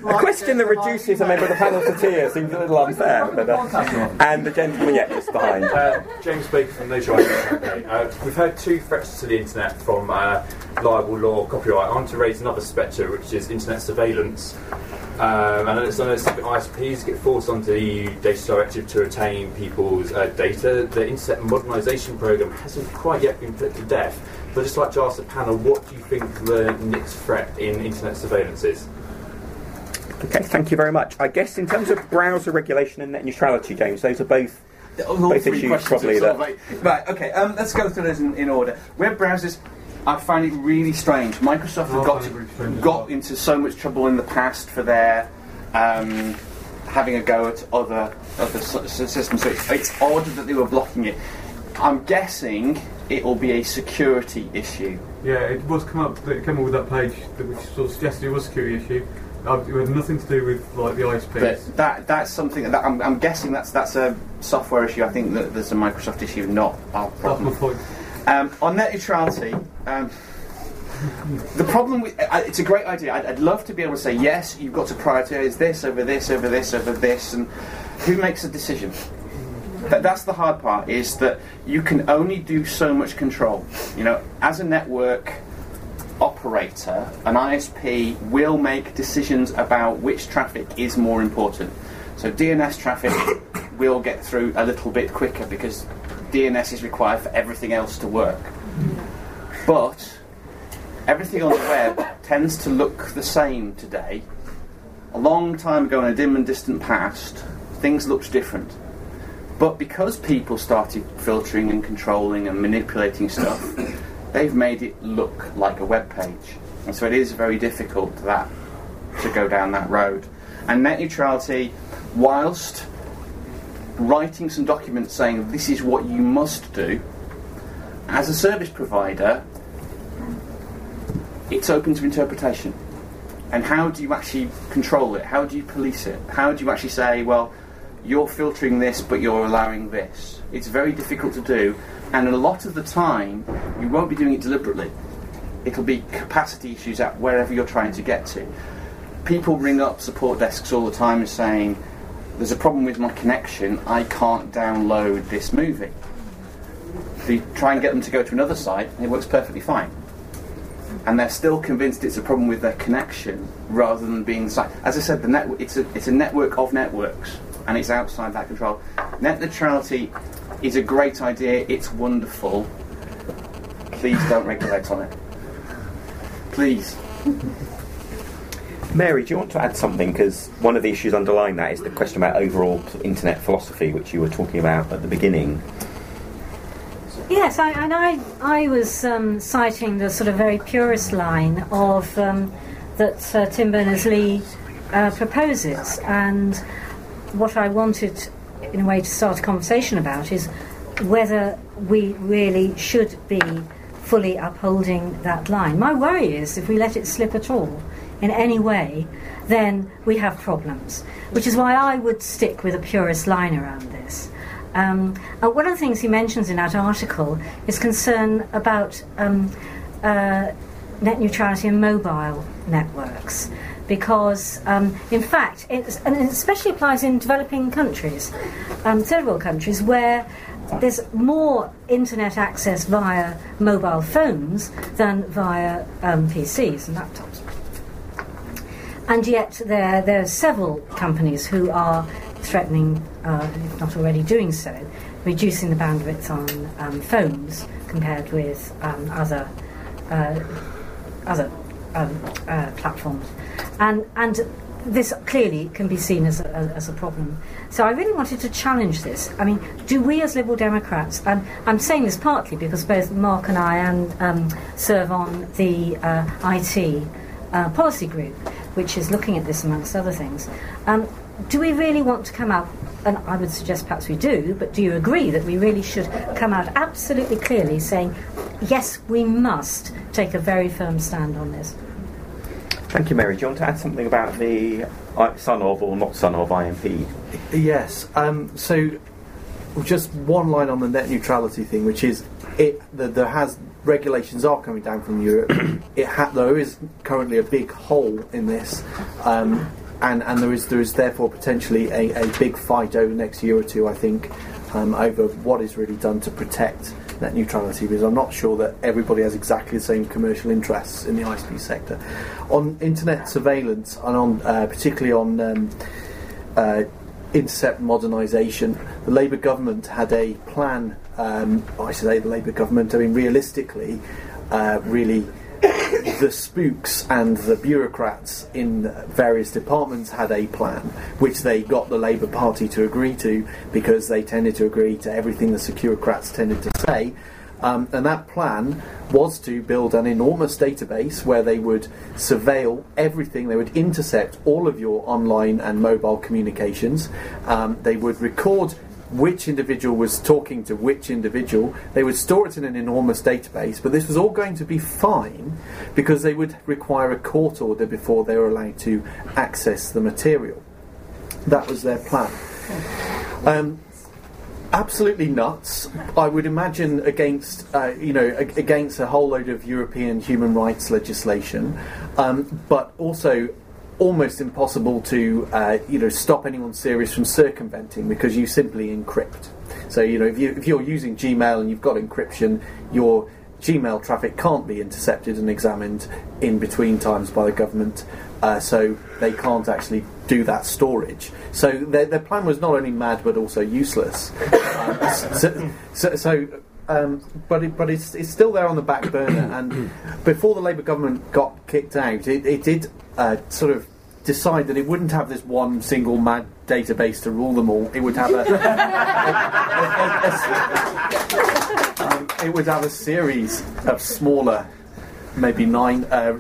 a question that reduces a member of the panel to tears seems a little unfair. But, uh, and the gentleman, yeah, just behind. Uh, James Baker from No Show. Uh, we've heard two threats to the internet from uh, libel law, copyright. I want to raise another spectre, which is internet surveillance. Um, and it's I know I S Ps get forced onto the E U data directive to retain people's uh, data. The internet modernisation programme hasn't quite yet been put to death. So I'd just like to ask the panel, what do you think the next threat in internet surveillance is? Okay, thank you very much. I guess in terms of browser regulation and net neutrality, James, those are both, both issues probably that... Like, right, okay, um, let's go through those in, in order. Web browsers, I find it really strange. Microsoft have got, to, got into so much trouble in the past for their um, having a go at other, other systems, so it's, it's odd that they were blocking it. I'm guessing it will be a security issue. Yeah, it was come up. It came up with that page that which sort of suggested it was a security issue. Uh, it had nothing to do with like the I S Ps. But that that's something that I'm, I'm guessing that's that's a software issue. I think that there's a Microsoft issue, not our problem. That's my point. Um, on net neutrality, um, the problem with uh, it's a great idea. I'd, I'd love to be able to say yes, you've got to prioritise this over this over this over this, and who makes a decision? That, that's the hard part, is that you can only do so much control. You know, as a network operator, an I S P will make decisions about which traffic is more important. So D N S traffic will get through a little bit quicker because D N S is required for everything else to work. But everything on the web tends to look the same today. A long time ago in a dim and distant past, things looked different. But because people started filtering and controlling and manipulating stuff, they've made it look like a web page. And so it is very difficult that to go down that road. And net neutrality, whilst writing some documents saying this is what you must do, as a service provider, it's open to interpretation. And how do you actually control it? How do you police it? How do you actually say, well, you're filtering this, but you're allowing this? It's very difficult to do, and a lot of the time, you won't be doing it deliberately. It'll be capacity issues at wherever you're trying to get to. People ring up support desks all the time and saying, there's a problem with my connection, I can't download this movie. So you try and get them to go to another site, and it works perfectly fine. And they're still convinced it's a problem with their connection, rather than being the site. As I said, the network, it's a, it's a network of networks, and it's outside that control. Net neutrality is a great idea, it's wonderful. Please don't regulate on it. Please. Mary, do you want to add something? Because one of the issues underlying that is the question about overall internet philosophy, which you were talking about at the beginning. Yes, I, and I, I was um, citing the sort of very purist line of um, that uh, Tim Berners-Lee uh, proposes, and what I wanted, in a way, to start a conversation about is whether we really should be fully upholding that line. My worry is if we let it slip at all, in any way, then we have problems, which is why I would stick with a purist line around this. Um, uh, one of the things he mentions in that article is concern about um, uh, net neutrality in mobile networks, because um, in fact, it's, and it especially applies in developing countries, um, third world countries, where there's more internet access via mobile phones than via um, P Cs and laptops. And yet there, there are several companies who are threatening, uh, if not already doing so, reducing the bandwidth on um, phones compared with um, other uh, other um, uh, platforms, and and this clearly can be seen as a, as a problem. So I really wanted to challenge this. I mean, do we as Liberal Democrats, and I'm saying this partly because both Mark and I and um, serve on the uh, I T uh, policy group, which is looking at this amongst other things. Um, do we really want to come out, and I would suggest perhaps we do, but do you agree that we really should come out absolutely clearly saying, yes, we must take a very firm stand on this? Thank you, Mary. Do you want to add something about the son of or not son of I M P? Yes. Um, so just one line on the net neutrality thing, which is it. The, there has regulations are coming down from Europe. It ha- there is currently a big hole in this. Um, and, and there is there is therefore potentially a, a big fight over the next year or two, I think, um, over what is really done to protect net neutrality, because I'm not sure that everybody has exactly the same commercial interests in the I S P sector. On internet surveillance, and on uh, particularly on um, uh, intercept modernisation, the Labour government had a plan. Um, I say the Labour government, I mean realistically, uh, really the spooks and the bureaucrats in various departments had a plan, which they got the Labour Party to agree to, because they tended to agree to everything the Securocrats tended to say. Um, and that plan was to build an enormous database where they would surveil everything. They would intercept all of your online and mobile communications. Um, they would record which individual was talking to which individual. They would store it in an enormous database, but this was all going to be fine because they would require a court order before they were allowed to access the material. That was their plan. Um, absolutely nuts, I would imagine, against uh, you know ag- against a whole load of European human rights legislation, um, but also almost impossible to uh, you know stop anyone serious from circumventing, because you simply encrypt. So you know if you if you're using Gmail and you've got encryption, your Gmail traffic can't be intercepted and examined in between times by the government, uh, so they can't actually do that storage. So their, their plan was not only mad but also useless. um, so, so, so um, but it, but it's, it's still there on the back burner. And before the Labour government got kicked out, it, it did uh, sort of decide that it wouldn't have this one single mad database to rule them all. It would have a, a, a, a, a um, it would have a series of smaller, maybe nine, uh,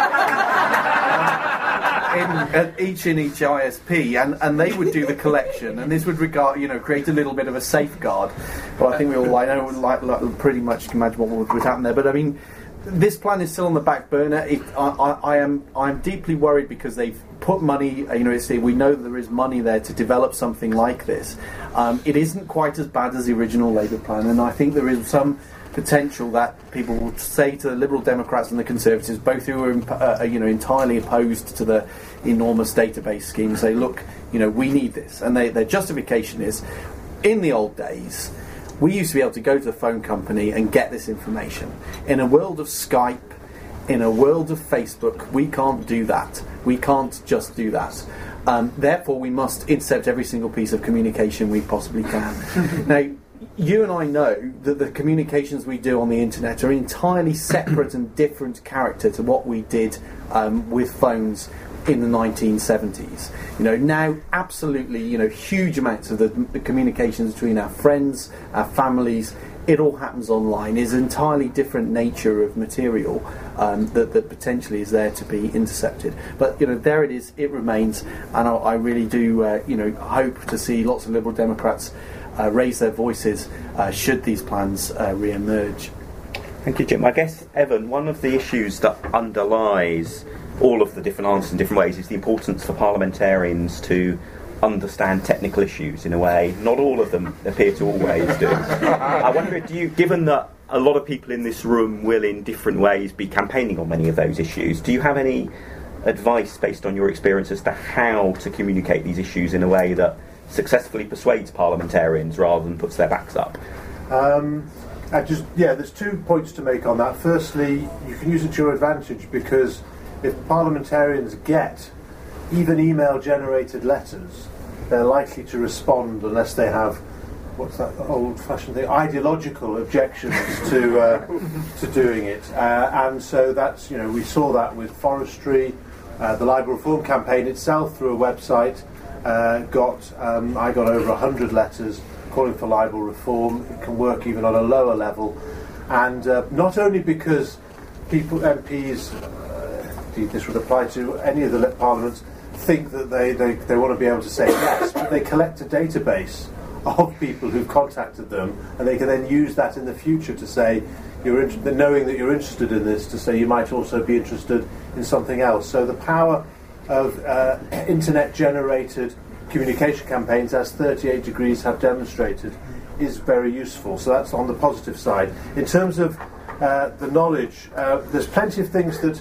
in, uh, each in each I S P, and, and they would do the collection, and this would regard, you know, create a little bit of a safeguard. But I think we all, I know, like, like, pretty much can imagine what would, would happen there. But I mean, this plan is still on the back burner. It, I, I, I am I'm deeply worried because they've put money. You know, it's, we know that there is money there to develop something like this. Um, it isn't quite as bad as the original Labour plan, and I think there is some potential that people will say to the Liberal Democrats and the Conservatives, both who are imp- uh, you know entirely opposed to the enormous database scheme, say, look, you know, we need this, and they, their justification is, in the old days, we used to be able to go to the phone company and get this information. In a world of Skype, in a world of Facebook, we can't do that. We can't just do that. Um, therefore, we must intercept every single piece of communication we possibly can. Now, you and I know that the communications we do on the internet are entirely separate and different character to what we did um, with phones in the nineteen seventies. You know, now absolutely, you know, huge amounts of the, the communications between our friends, our families, it all happens online. Is entirely different nature of material um, that, that potentially is there to be intercepted. But you know, there it is. It remains, and I, I really do, uh, you know, hope to see lots of Liberal Democrats uh, raise their voices uh, should these plans uh, re-emerge. Thank you, Jim. I guess, Evan, one of the issues that underlies all of the different answers in different ways is the importance for parliamentarians to understand technical issues in a way not all of them appear to always do. I wonder, do you, given that a lot of people in this room will in different ways be campaigning on many of those issues, do you have any advice based on your experience as to how to communicate these issues in a way that successfully persuades parliamentarians rather than puts their backs up? Um, I just yeah, there's two points to make on that. Firstly, you can use it to your advantage, because if parliamentarians get even email-generated letters, they're likely to respond unless they have, what's that old-fashioned thing, ideological objections to uh, to doing it. Uh, and so that's, you know, we saw that with forestry. Uh, the Libel Reform campaign itself, through a website, uh, got um, I got over one hundred letters calling for libel reform. It can work even on a lower level. And uh, not only because people, M Ps, uh, this would apply to any of the parliaments, think that they, they, they want to be able to say yes, but they collect a database of people who've contacted them, and they can then use that in the future to say, you're inter- knowing that you're interested in this, to say you might also be interested in something else. So the power of uh, internet-generated communication campaigns, as thirty-eight degrees have demonstrated, is very useful. So that's on the positive side. In terms of uh, the knowledge, uh, there's plenty of things that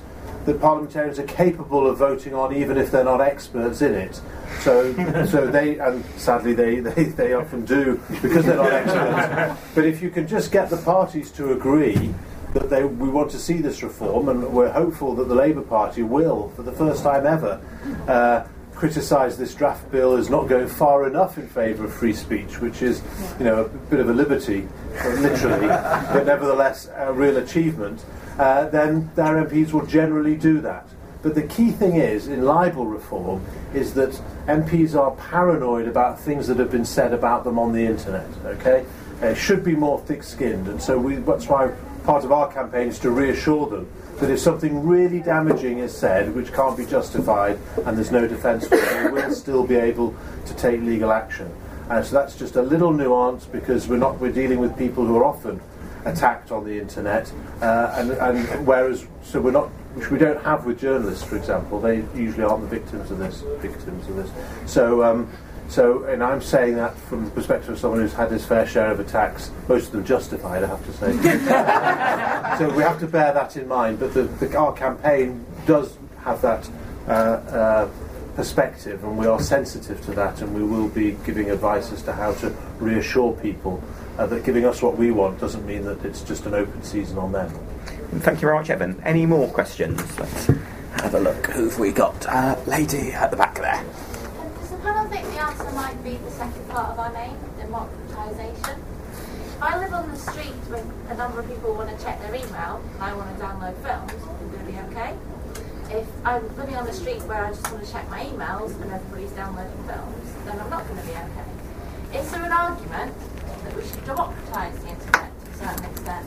that parliamentarians are capable of voting on, even if they're not experts in it. So, so they, and sadly they, they, they often do, because they're not experts. But if you can just get the parties to agree that they, we want to see this reform, and we're hopeful that the Labour Party will, for the first time ever, uh, criticise this draft bill as not going far enough in favour of free speech, which is, you know, a bit of a liberty, literally, but nevertheless a real achievement, uh, then their M Ps will generally do that. But the key thing is, in libel reform, is that M Ps are paranoid about things that have been said about them on the internet, okay? They should be more thick-skinned, and so we, that's why part of our campaign is to reassure them that if something really damaging is said, which can't be justified, and there's no defence for it, they will still be able to take legal action. And so that's just a little nuance, because we're not we're dealing with people who are often attacked on the internet, uh, and, and whereas so we're not, which we don't have with journalists, for example. They usually aren't the victims of this. Victims of this. So. Um, So, and I'm saying that from the perspective of someone who's had his fair share of attacks, most of them justified, I have to say. So we have to bear that in mind. But the, the, our campaign does have that uh, uh, perspective, and we are sensitive to that, and we will be giving advice as to how to reassure people uh, that giving us what we want doesn't mean that it's just an open season on them. Thank you very much, Evan. Any more questions? Let's have a look. Who've we got? Uh, lady at the back there. I don't think the answer might be the second part of our name, democratisation. If I live on the street when a number of people want to check their email and I want to download films, I'm going to be okay. If I'm living on the street where I just want to check my emails and everybody's downloading films, then I'm not going to be okay. Is there an argument that we should democratise the internet to a certain extent?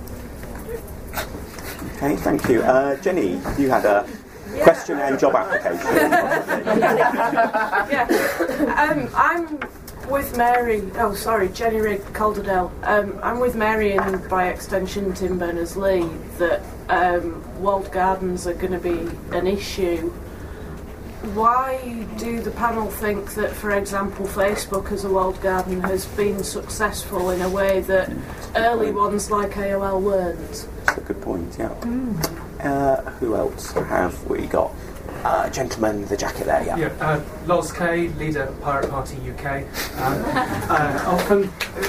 Okay, thank you. Uh, Jenny, you had a question and job application. Yeah, um, I'm with Mary. Oh, sorry, Jenny Rigg Calderdale. Um, I'm with Mary and by extension Tim Berners-Lee that um, walled gardens are going to be an issue. Why do the panel think that, for example, Facebook as a walled garden has been successful in a way that early ones like A O L weren't? That's a good point. Yeah. Mm. Uh, who else have we got? Uh, gentleman, the jacket there, yeah. Yeah, uh, Loz Kay, leader of Pirate Party U K. Um, uh, often,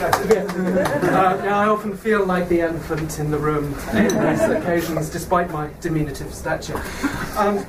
uh, I often feel like the elephant in the room in these occasions, despite my diminutive stature. Um,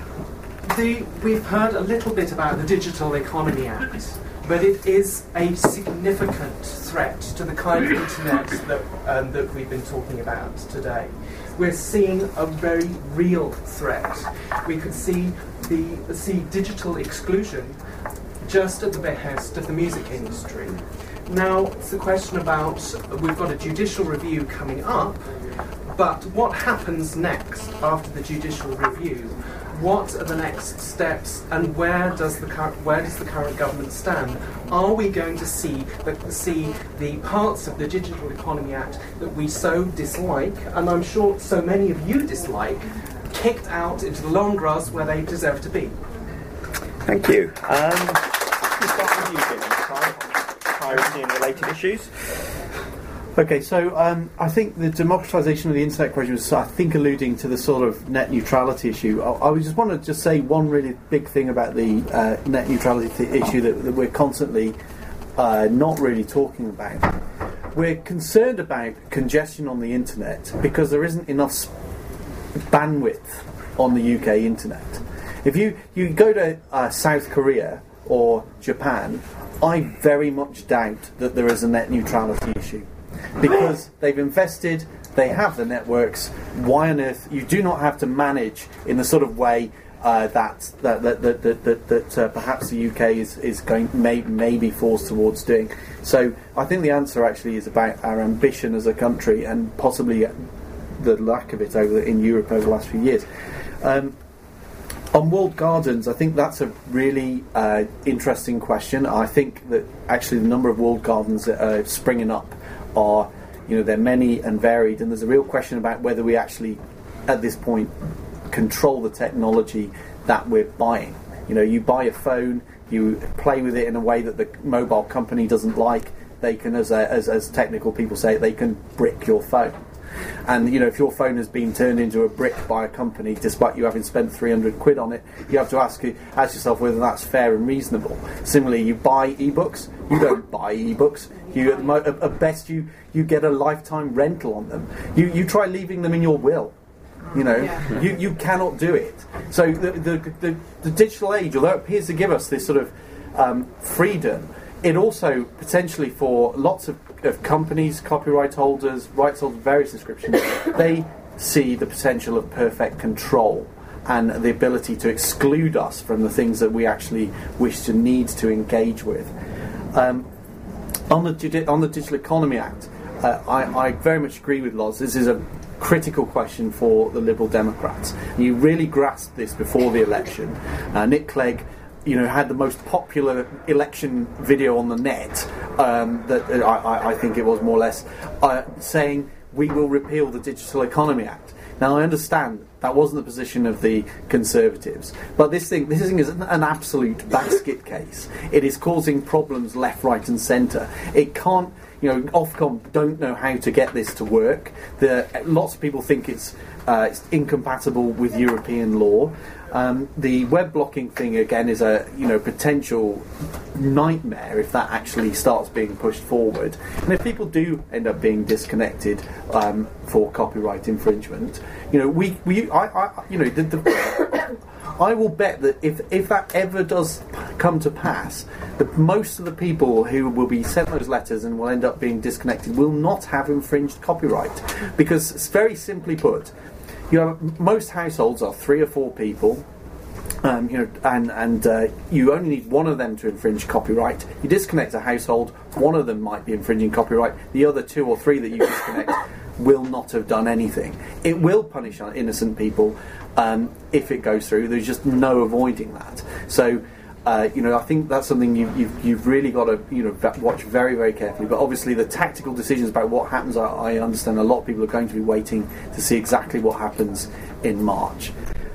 the, we've heard a little bit about the Digital Economy Act, but it is a significant threat to the kind of internet that, um, that we've been talking about today. We're seeing a very real threat. We could see the see digital exclusion just at the behest of the music industry. Now, it's a question about, we've got a judicial review coming up, but what happens next after the judicial review? What are the next steps, and where does the cur- where does the current government stand? Are we going to see the, see the parts of the Digital Economy Act that we so dislike, and I'm sure so many of you dislike, kicked out into the long grass where they deserve to be? Thank you. Um, we'll start with you, Jim. Piracy and related issues. Okay, so um, I think the democratisation of the internet question was, I think, alluding to the sort of net neutrality issue. I, I just want to just say one really big thing about the uh, net neutrality th- issue that, that we're constantly uh, not really talking about. We're concerned about congestion on the internet because there isn't enough sp- bandwidth on the U K internet. If you, you go to uh, South Korea or Japan, I very much doubt that there is a net neutrality issue. Because they've invested, they have the networks. Why on earth you do not have to manage in the sort of way uh, that that that that, that, that, that uh, perhaps the U K is, is going may may be forced towards doing. So I think the answer actually is about our ambition as a country and possibly the lack of it over in Europe over the last few years. Um, On walled gardens, I think that's a really uh, interesting question. I think that actually the number of walled gardens that are springing up are, you know, they're many and varied, and there's a real question about whether we actually, at this point, control the technology that we're buying. You know, you buy a phone, you play with it in a way that the mobile company doesn't like. They can, as a, as, as technical people say, they can brick your phone. And you know, if your phone has been turned into a brick by a company, despite you having spent three hundred quid on it, you have to ask ask yourself whether that's fair and reasonable. Similarly, you buy ebooks. You don't buy ebooks. You at, mo- at best you you get a lifetime rental on them. You you try leaving them in your will. You know, yeah. you, you cannot do it. So the, the the the digital age, although it appears to give us this sort of um, freedom, it also potentially for lots of, of companies, copyright holders, rights holders, various descriptions, they see the potential of perfect control and the ability to exclude us from the things that we actually wish to need to engage with. Um, on the on the Digital Economy Act, uh, I, I very much agree with Loz. This is a critical question for the Liberal Democrats. You really grasped this before the election. Uh, Nick Clegg, you know, had the most popular election video on the net. Um, that uh, I, I think it was more or less uh, saying we will repeal the Digital Economy Act. Now I understand that wasn't the position of the Conservatives, but this thing, this thing is an, an absolute basket case. It is causing problems left, right, and centre. It can't. You know, Ofcom don't know how to get this to work. The, lots of people think it's, uh, it's incompatible with European law. Um, the web blocking thing again is a you know potential nightmare if that actually starts being pushed forward. And if people do end up being disconnected um, for copyright infringement, you know we we I, I you know the, the I will bet that if, if that ever does come to pass, that most of the people who will be sent those letters and will end up being disconnected will not have infringed copyright. Because, it's very simply put, you have, most households are three or four people, um, you know, and, and uh, you only need one of them to infringe copyright. You disconnect a household, one of them might be infringing copyright, the other two or three that you disconnect will not have done anything. It will punish innocent people um, if it goes through. There's just no avoiding that. So, uh, you know, I think that's something you, you've, you've really got to, you know, watch very, very carefully. But obviously, the tactical decisions about what happens, I, I understand a lot of people are going to be waiting to see exactly what happens in March.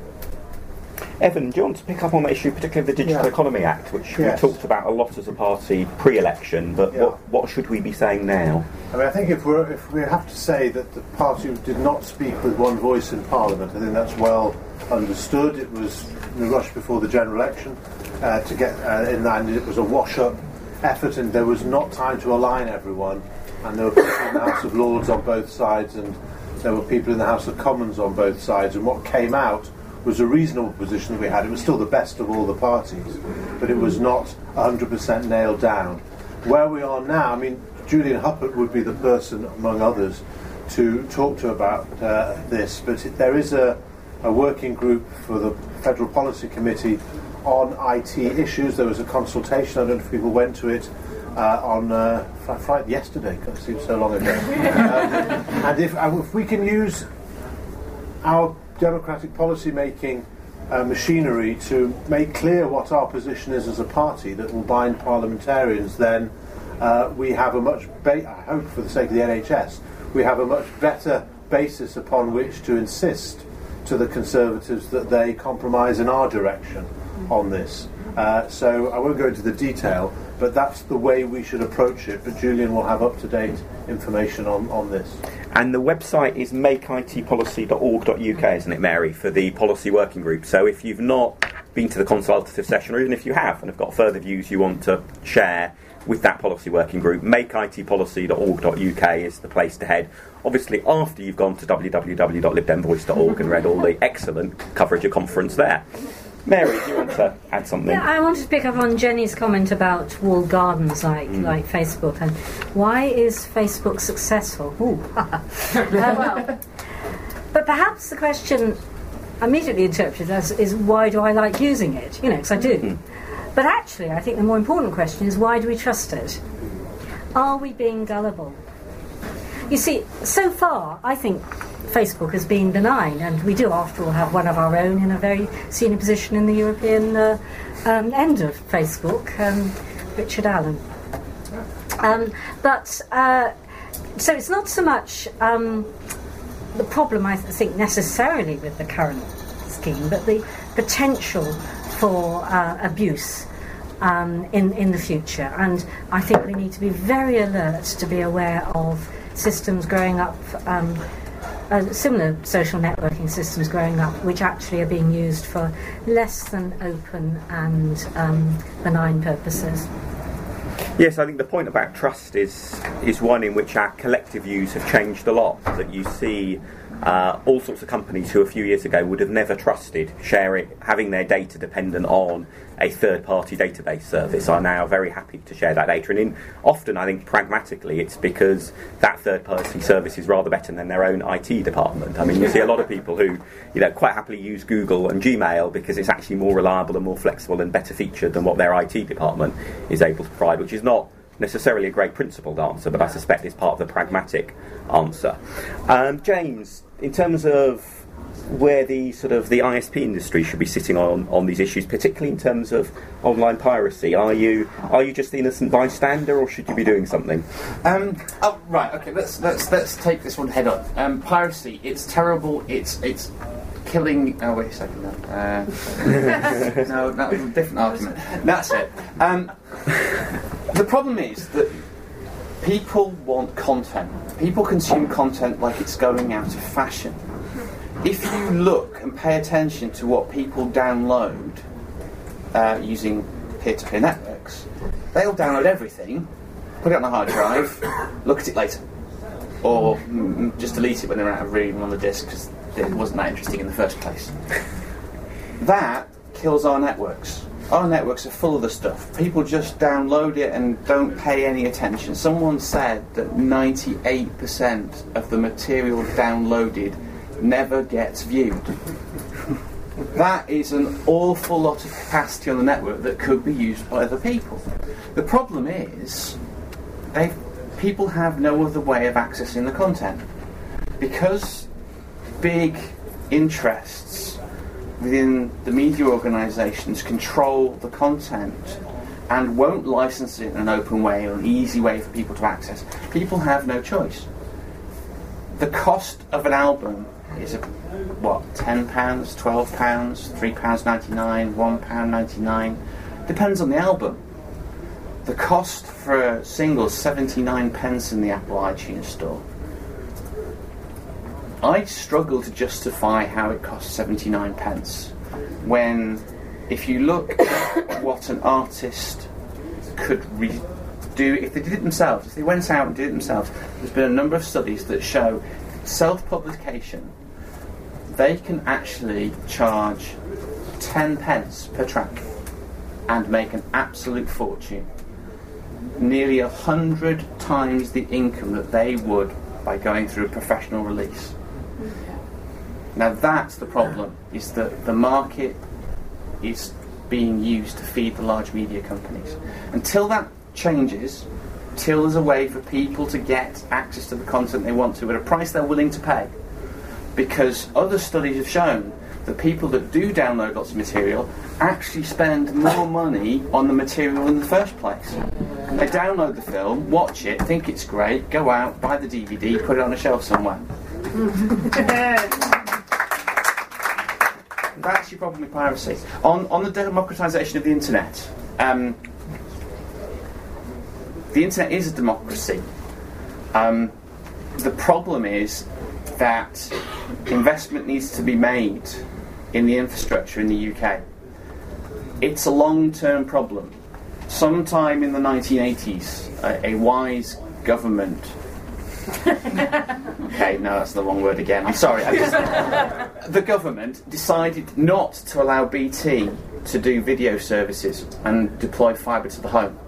Evan, do you want to pick up on the issue, particularly of the Digital yeah. Economy Act, which yes. we talked about a lot as a party pre-election, but yeah. what, what should we be saying now? I mean, I think if, we're, if we have to say that the party did not speak with one voice in Parliament, I think that's well understood. It was in the rush before the general election uh, to get uh, in that, and it was a wash-up effort, and there was not time to align everyone, and there were people in the House of Lords on both sides, and there were people in the House of Commons on both sides, and what came out was a reasonable position that we had. It was still the best of all the parties, but it was not one hundred percent nailed down. Where we are now, I mean, Julian Huppert would be the person, among others, to talk to about uh, this, but it, there is a, a working group for the Federal Policy Committee on I T issues. There was a consultation, I don't know if people went to it, uh, on uh, Friday, yesterday, it seems so long ago. um, and if, uh, if we can use our democratic policy making uh, machinery to make clear what our position is as a party that will bind parliamentarians, then uh, we have a much, ba- I hope for the sake of the N H S, we have a much better basis upon which to insist to the Conservatives that they compromise in our direction on this. Uh, so I won't go into the detail, but that's the way we should approach it. But Julian will have up-to-date information on, on this. And the website is make I T policy dot org dot U K, isn't it, Mary, for the policy working group. So if you've not been to the consultative session, or even if you have and have got further views you want to share with that policy working group, make I T policy dot org dot U K is the place to head. Obviously, after you've gone to w w w dot lib dem voice dot org and read all the excellent coverage of conference there. Mary, do you want to add something? Yeah, I wanted to pick up on Jenny's comment about walled gardens like, mm. like Facebook, and why is Facebook successful? Ooh. uh, well, but perhaps the question immediately interpreted as is why do I like using it? You know, because I do. Mm. But actually, I think the more important question is why do we trust it? Are we being gullible? You see, so far, I think Facebook has been benign, and we do, after all, have one of our own in a very senior position in the European uh, um, end of Facebook, um, Richard Allen. Um, but, uh, so it's not so much um, the problem, I think, necessarily with the current scheme, but the potential for uh, abuse um, in, in the future. And I think we need to be very alert to be aware of systems growing up um, uh, similar social networking systems growing up, which actually are being used for less than open and um, benign purposes. Yes, I think the point about trust is is one in which our collective views have changed a lot. That you see uh, all sorts of companies who a few years ago would have never trusted sharing, having their data dependent on a third-party database service are now very happy to share that data. And in, often, I think, pragmatically, it's because that third-party service is rather better than their own I T department. I mean, you see a lot of people who, you know, quite happily use Google and Gmail because it's actually more reliable and more flexible and better featured than what their I T department is able to provide, which is not necessarily a great principled answer, but I suspect is part of the pragmatic answer. Um, James, in terms of where the sort of the I S P industry should be sitting on, on these issues, particularly in terms of online piracy, are you are you just the innocent bystander, or should you be doing something? Um, oh, right. Okay. Let's let's let's take this one head on. Um, piracy. It's terrible. It's it's killing. Oh wait a second. No, uh, no, that was a different argument. That's it. Um, the problem is that people want content. People consume content like it's going out of fashion. If you look and pay attention to what people download uh, using peer-to-peer networks, they'll download everything, put it on a hard drive, look at it later, or mm, just delete it when they're out of room on the disk because it wasn't that interesting in the first place. That kills our networks. Our networks are full of the stuff. People just download it and don't pay any attention. Someone said that ninety-eight percent of the material downloaded never gets viewed. That is an awful lot of capacity on the network that could be used by other people. The problem is they people have no other way of accessing the content. Because big interests within the media organisations control the content and won't license it in an open way or an easy way for people to access, people have no choice. The cost of an album is a, what, ten pounds, twelve pounds, three pounds ninety-nine, one pound ninety-nine, depends on the album. The cost for a single is seventy-nine pence in the Apple iTunes store. I struggle to justify how it costs seventy-nine pence when, if you look at what an artist could re- do if they did it themselves, if they went out and did it themselves, there's been a number of studies that show self-publication, they can actually charge ten pence per track and make an absolute fortune. Nearly a hundred times the income that they would by going through a professional release. Now that's the problem, is that the market is being used to feed the large media companies. Until that changes, till there's a way for people to get access to the content they want to at a price they're willing to pay. Because other studies have shown that people that do download lots of material actually spend more money on the material in the first place. They download the film, watch it, think it's great, go out, buy the D V D, put it on a shelf somewhere. That's your problem with piracy. On on the democratisation of the internet, um, the internet is a democracy. Um, the problem is that investment needs to be made in the infrastructure in the U K. It's a long-term problem. Sometime in the nineteen eighties, a, a wise government... Okay, no, that's the wrong word again. I'm sorry. I just, the government decided not to allow B T to do video services and deploy fibre to the home.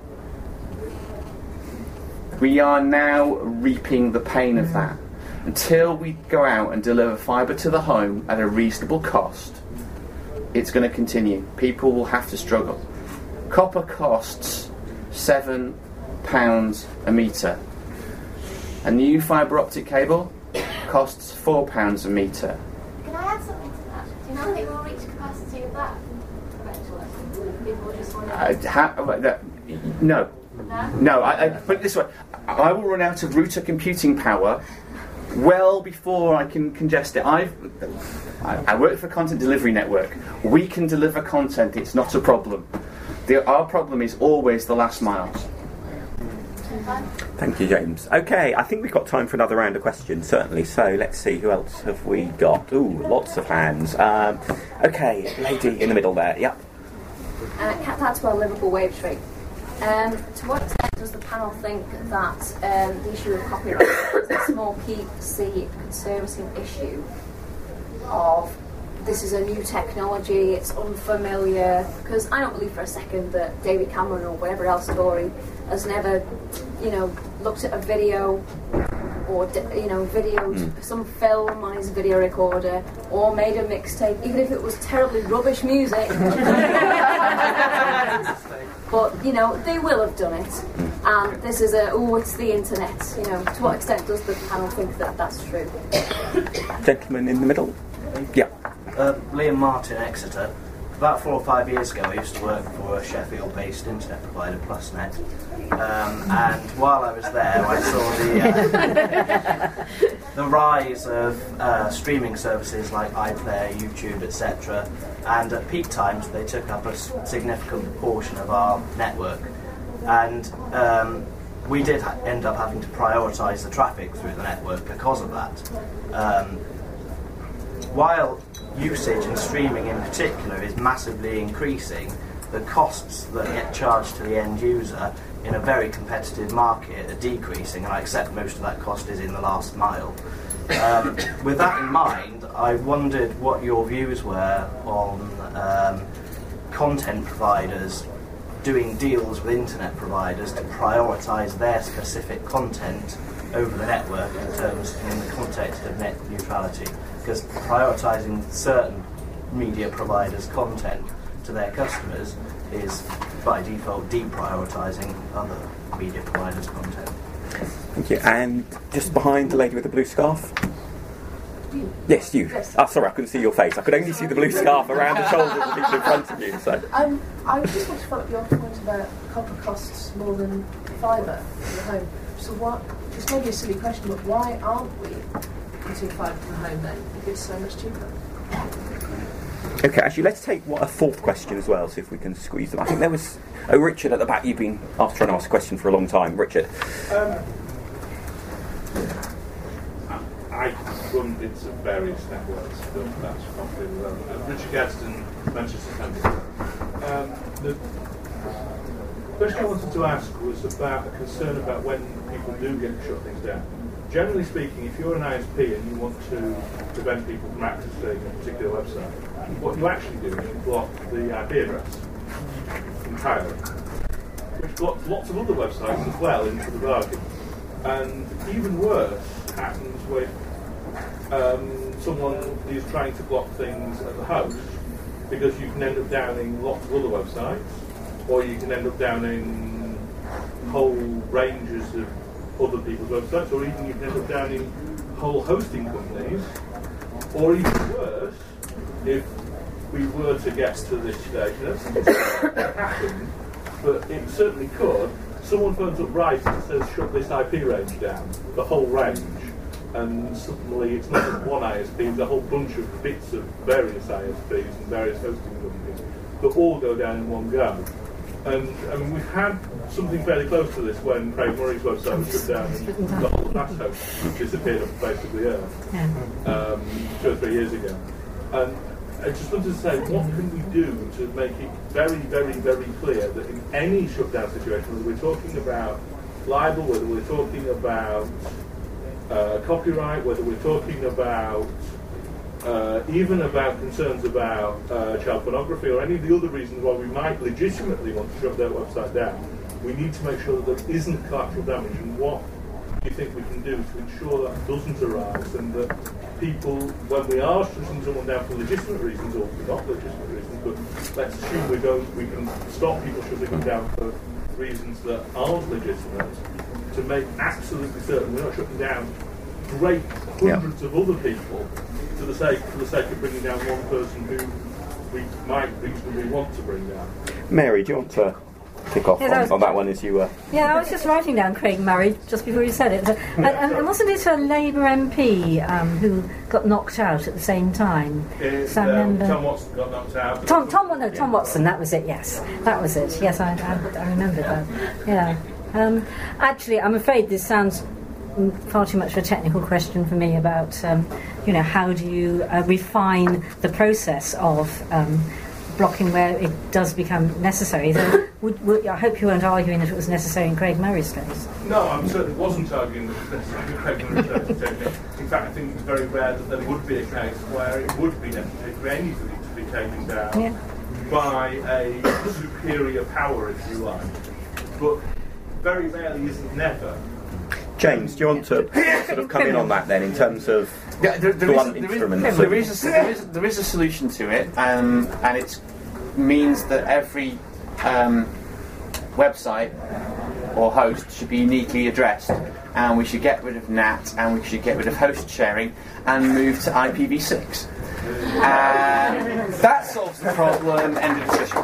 We are now reaping the pain of that. Until we go out and deliver fibre to the home at a reasonable cost, it's going to continue. People will have to struggle. Copper costs seven pounds a metre. A new fibre optic cable costs four pounds a metre. Can I add something to that? Do you not think we'll reach capacity of that eventually? People just want to... Uh, ha- uh, no. No? No, I, I put it this way. I will run out of router computing power well before I can congest it. I've, I, I work for a content delivery network. We can deliver content. It's not a problem. The, our problem is always the last mile. time. Thank you, James. Okay, I think we've got time for another round of questions, certainly. So let's see, who else have we got? Ooh, lots of hands. Um, okay, lady in the middle there. Yep. Uh, Cat Tatwell, Liverpool Wave Tree. Um, to what extent does the panel think that um, the issue of copyright is a small P C conservative issue of this is a new technology, it's unfamiliar? Because I don't believe for a second that David Cameron or whatever else story has never, you know, looked at a video or, you know, videoed mm. some film on his video recorder or made a mixtape, even if it was terribly rubbish music. But, you know, they will have done it. And this is a, oh, it's the internet. You know, to what extent does the panel think that that's true? Gentleman in the middle. Yeah. Uh, Liam Martin, Exeter. About four or five years ago, I used to work for a Sheffield-based internet provider, PlusNet. Um, and while I was there, I saw the uh, the rise of uh, streaming services like iPlayer, YouTube, et cetera. And at peak times, they took up a significant proportion of our network. And um, we did ha- end up having to prioritise the traffic through the network because of that. Um, while usage and streaming in particular is massively increasing, the costs that get charged to the end user in a very competitive market are decreasing, and I accept most of that cost is in the last mile. Um, with that in mind, I wondered what your views were on um, content providers doing deals with internet providers to prioritise their specific content over the network in terms in the context of net neutrality. Because prioritising certain media providers' content to their customers is, by default, deprioritising other media providers' content. Thank you. And just behind the lady with the blue scarf. You. Yes, you. Yes. Oh, sorry, I couldn't see your face. I could only see the blue scarf around the shoulders of the people in front of you. So. Um, I just want to follow up your point about copper costs more than fibre in the home. So what? It's maybe a silly question, but why aren't we putting fibre in the home then? If it's so much cheaper. Okay, actually, let's take what, a fourth question as well, see if we can squeeze them. I think there was... Oh, Richard at the back, you've been asked trying to ask a question for a long time. Richard. Um, I run bits of various networks, but that's completely relevant. Uh, Richard Gadsden, Manchester County. Um, the question I wanted to ask was about a concern about when people do get to shut things down. Generally speaking, if you're an I S P and you want to prevent people from accessing a particular website, what you actually do is you block the I P address entirely, which blocks lots of other websites as well into the bargain. And even worse happens with um, someone who's trying to block things at the host, because you can end up downing lots of other websites, or you can end up downing whole ranges of other people's websites, or even you can end up downing whole hosting companies, or even worse, if we were to get to this stage, and that's not happen, but it certainly could, someone phones up Rice and says shut this I P range down, the whole range, and suddenly it's not just one I S P, it's a whole bunch of bits of various I S Ps and various hosting companies that all go down in one go. And I mean, we've had something fairly close to this when Craig Murray's website was shut down and the whole Fast Host disappeared off the face of the earth um, two or three years ago. And I just wanted to say, what can we do to make it very, very, very clear that in any shutdown situation, whether we're talking about libel, whether we're talking about uh, copyright, whether we're talking about Uh, even about concerns about uh, child pornography or any of the other reasons why we might legitimately want to shut their website down, we need to make sure that there isn't collateral damage. And what do you think we can do to ensure that doesn't arise, and that people, when we are shutting someone down for legitimate reasons or for not legitimate reasons, but let's assume we don't, we can stop people shutting them down for reasons that aren't legitimate, to make absolutely certain we're not shutting down great hundreds yeah. of other people for the sake for the sake of bringing down one person who we might reasonably want to bring down. Mary, do you want to kick off yeah, on, on that one as you were? Uh... Yeah, I was just writing down Craig Murray just before you said it. So, and, and wasn't it a Labour M P um, who got knocked out at the same time? It, so I um, remember Tom Watson got knocked out. Tom, Tom, no, Tom Watson. That was it. Yes, that was it. Yes, I, I, I remember that. Yeah. Um, actually, I'm afraid this sounds far too much of a technical question for me about, um, you know, how do you uh, refine the process of um, blocking where it does become necessary. So would, would, I hope you weren't arguing that it was necessary in Craig Murray's case. No, I certainly wasn't arguing that it was necessary in Craig Murray's technique. In fact, I think it's very rare that there would be a case where it would be necessary for anything to be taken down yeah. by a superior power, if you like. But very rarely isn't never. James, do you want to sort of come in on that then, in terms of yeah, there, there blunt is, instruments? There is, there, is a, there, is, there is a solution to it, um, and it means that every um, website or host should be uniquely addressed, and we should get rid of N A T, and we should get rid of host sharing, and move to I P v six. Uh, that solves the problem. End of discussion.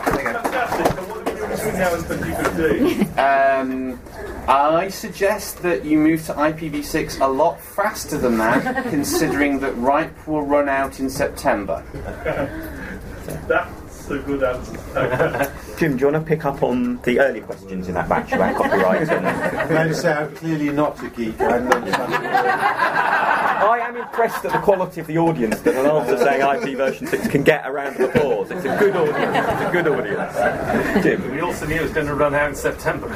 Um, I suggest that you move to I P v six a lot faster than that, considering that RIPE will run out in September. That's a good answer. Jim, do you want to pick up on the early questions in that batch about copyright? And Can I just say I'm clearly not a geek. I'm I am impressed at the quality of the audience that an answer saying I P version six can get a round of applause. It's a good audience. It's a good audience. Jim, we also knew it was going to run out in September.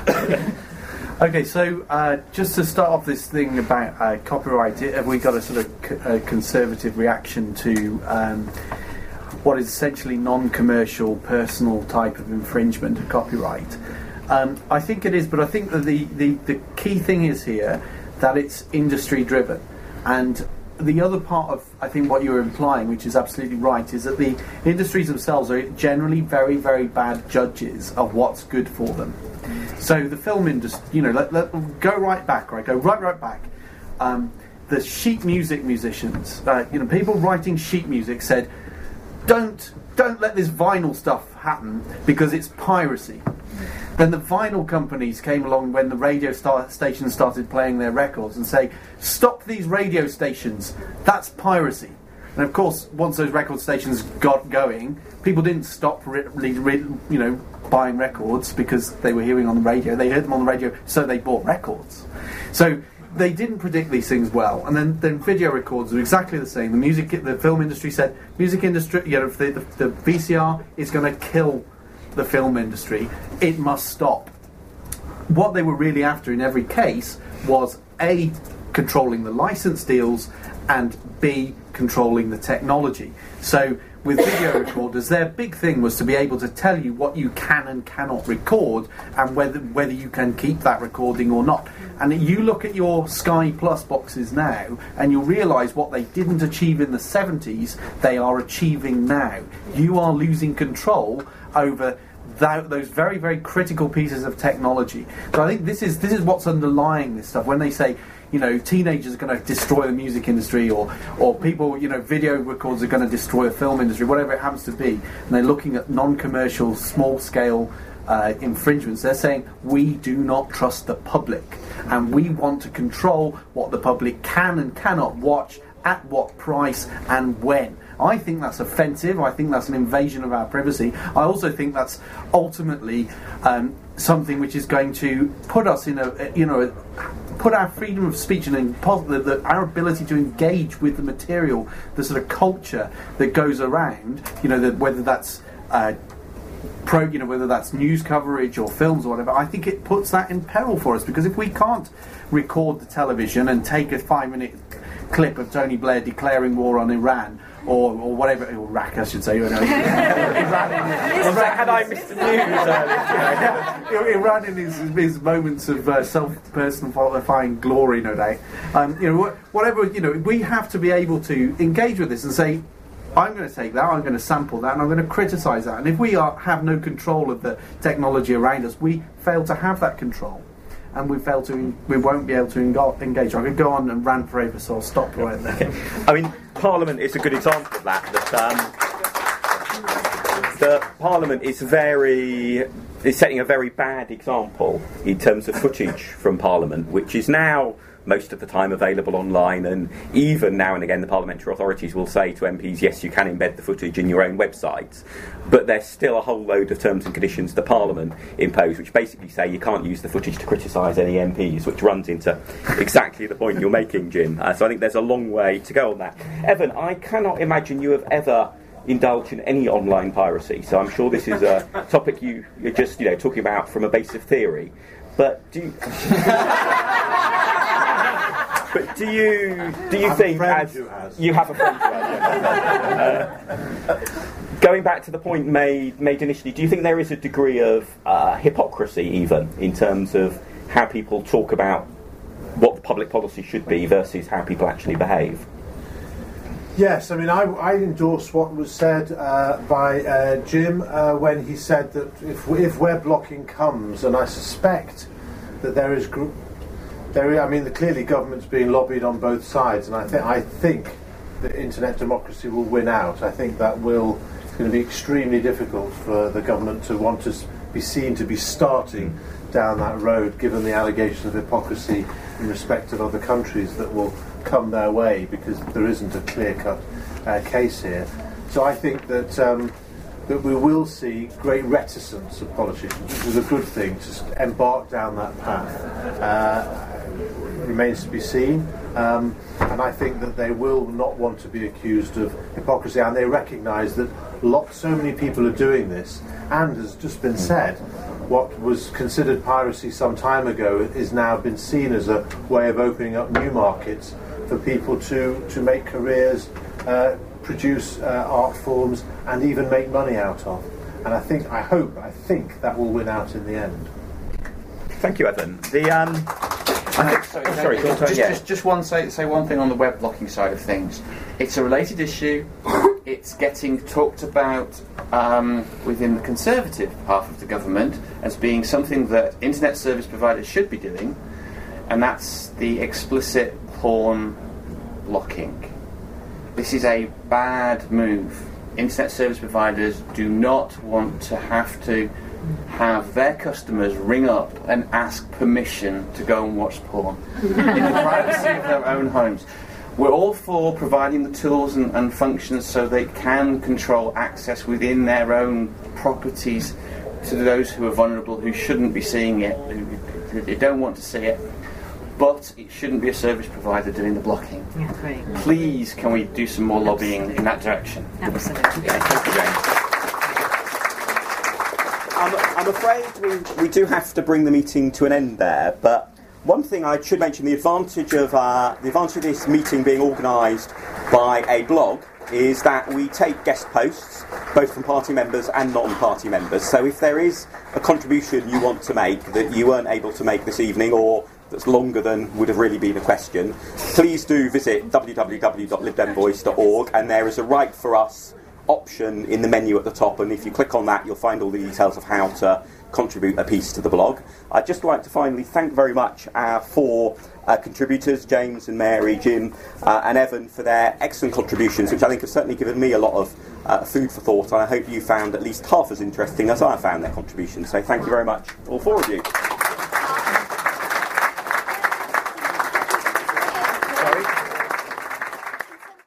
Okay, so uh, just to start off this thing about uh, copyright, have we got a sort of c- a conservative reaction to um, what is essentially non-commercial, personal type of infringement of copyright? Um, I think it is, but I think that the, the, the key thing is here that it's industry-driven. And the other part of, I think, what you're implying, which is absolutely right, is that the industries themselves are generally very, very bad judges of what's good for them. So the film industry, you know, let, let go right back, right? Go right, right back. Um, the sheet music musicians, uh, you know, people writing sheet music said, don't, don't let this vinyl stuff happen because it's piracy. Then the vinyl companies came along when the radio star- stations started playing their records and say, stop these radio stations, that's piracy. And of course, once those record stations got going, people didn't stop re- re- re- you know, buying records because they were hearing on the radio. They heard them on the radio, so they bought records. So they didn't predict these things well. And then, then video records were exactly the same. The music, the film industry said, music industry, you know, the, the, the V C R is going to kill the film industry. It must stop. What they were really after in every case was A, controlling the license deals, and B, controlling the technology. So with video recorders, their big thing was to be able to tell you what you can and cannot record, and whether whether you can keep that recording or not. And you look at your Sky Plus boxes now, and you'll realise what they didn't achieve in the seventies, they are achieving now. You are losing control over that, those very, very critical pieces of technology. So I think this is this is what's underlying this stuff. When they say, you know, teenagers are going to destroy the music industry, or or people, you know, video records are going to destroy the film industry, whatever it happens to be, and they're looking at non-commercial, small-scale uh, infringements, they're saying, we do not trust the public, and we want to control what the public can and cannot watch, at what price, and when. I think that's offensive. I think that's an invasion of our privacy. I also think that's ultimately um, something which is going to put us in a, you know, put our freedom of speech and the, the, our ability to engage with the material, the sort of culture that goes around, you know, the, whether that's uh, pro, you know, whether that's news coverage or films or whatever. I think it puts that in peril for us, because if we can't record the television and take a five-minute clip of Tony Blair declaring war on Iran, or, or whatever, or Iraq, I should say. You know. Iran, in, Iran, had I missed the news earlier? Iran in his, his moments of uh, self-personifying glory, no doubt. Um, you know, whatever. You know, we have to be able to engage with this and say, I'm going to take that, I'm going to sample that, and I'm going to criticise that. And if we are, have no control of the technology around us, we fail to have that control. And we fail to, we won't be able to engage. I could go on and rant forever, so I'll stop right there. I mean, Parliament is a good example of that. That um, the Parliament is very is setting a very bad example in terms of footage from Parliament, which is now most of the time available online, and even now and again the parliamentary authorities will say to M Ps, yes, you can embed the footage in your own websites, but there's still a whole load of terms and conditions the Parliament impose which basically say you can't use the footage to criticise any M Ps, which runs into exactly the point you're making, Jim. Uh, so I think there's a long way to go on that. Evan, I cannot imagine you have ever indulged in any online piracy, so I'm sure this is a topic you, you're just you know talking about from a base of theory. But do you, but do you do you I have think a friend as who has. you have a friend who has, uh, going back to the point made made initially, do you think there is a degree of uh, hypocrisy even in terms of how people talk about what the public policy should be versus how people actually behave? Yes, I mean, I, I endorse what was said uh, by uh, Jim uh, when he said that if, if web blocking comes, and I suspect that there is, gr- there is, I mean, the, clearly government's being lobbied on both sides, and I think I think that internet democracy will win out. I think that will it's going to be extremely difficult for the government to want to be seen to be starting down that road, given the allegations of hypocrisy in respect of other countries that will come their way, because there isn't a clear-cut uh, case here. So I think that um, that we will see great reticence of politicians, which is a good thing, to embark down that path. Uh, remains to be seen, um, and I think that they will not want to be accused of hypocrisy, and they recognise that lot, so many people are doing this, and as just been said, what was considered piracy some time ago is now been seen as a way of opening up new markets for people to, to make careers, uh, produce uh, art forms, and even make money out of. And I think, I hope, I think that will win out in the end. Thank you, Evan. The um, I think, sorry, oh, sorry, no, go on, just, yeah. just, just one say, say one thing on the web blocking side of things. It's a related issue. It's getting talked about um, within the Conservative half of the government as being something that internet service providers should be doing, and that's the explicit porn blocking. This is a bad move. Internet service providers do not want to have to have their customers ring up and ask permission to go and watch porn in the privacy of their own homes. We're all for providing the tools and, and functions so they can control access within their own properties to those who are vulnerable, who shouldn't be seeing it, who, who don't want to see it. But it shouldn't be a service provider doing the blocking. Yeah, great. Please, can we do some more lobbying in that direction? Absolutely. Okay, thank you, James. I'm, I'm afraid we, we do have to bring the meeting to an end there, but one thing I should mention, the advantage of uh, the advantage of this meeting being organised by a blog is that we take guest posts, both from party members and non-party members. So if there is a contribution you want to make that you weren't able to make this evening, or that's longer than would have really been a question, please do visit w w w dot lib dem voice dot org, and there is a Write for Us option in the menu at the top, and if you click on that you'll find all the details of how to contribute a piece to the blog. I'd just like to finally thank very much our four uh, contributors, James and Mary, Jim uh, and Evan, for their excellent contributions, which I think have certainly given me a lot of uh, food for thought, and I hope you found at least half as interesting as I found their contributions. So thank you very much, all four of you.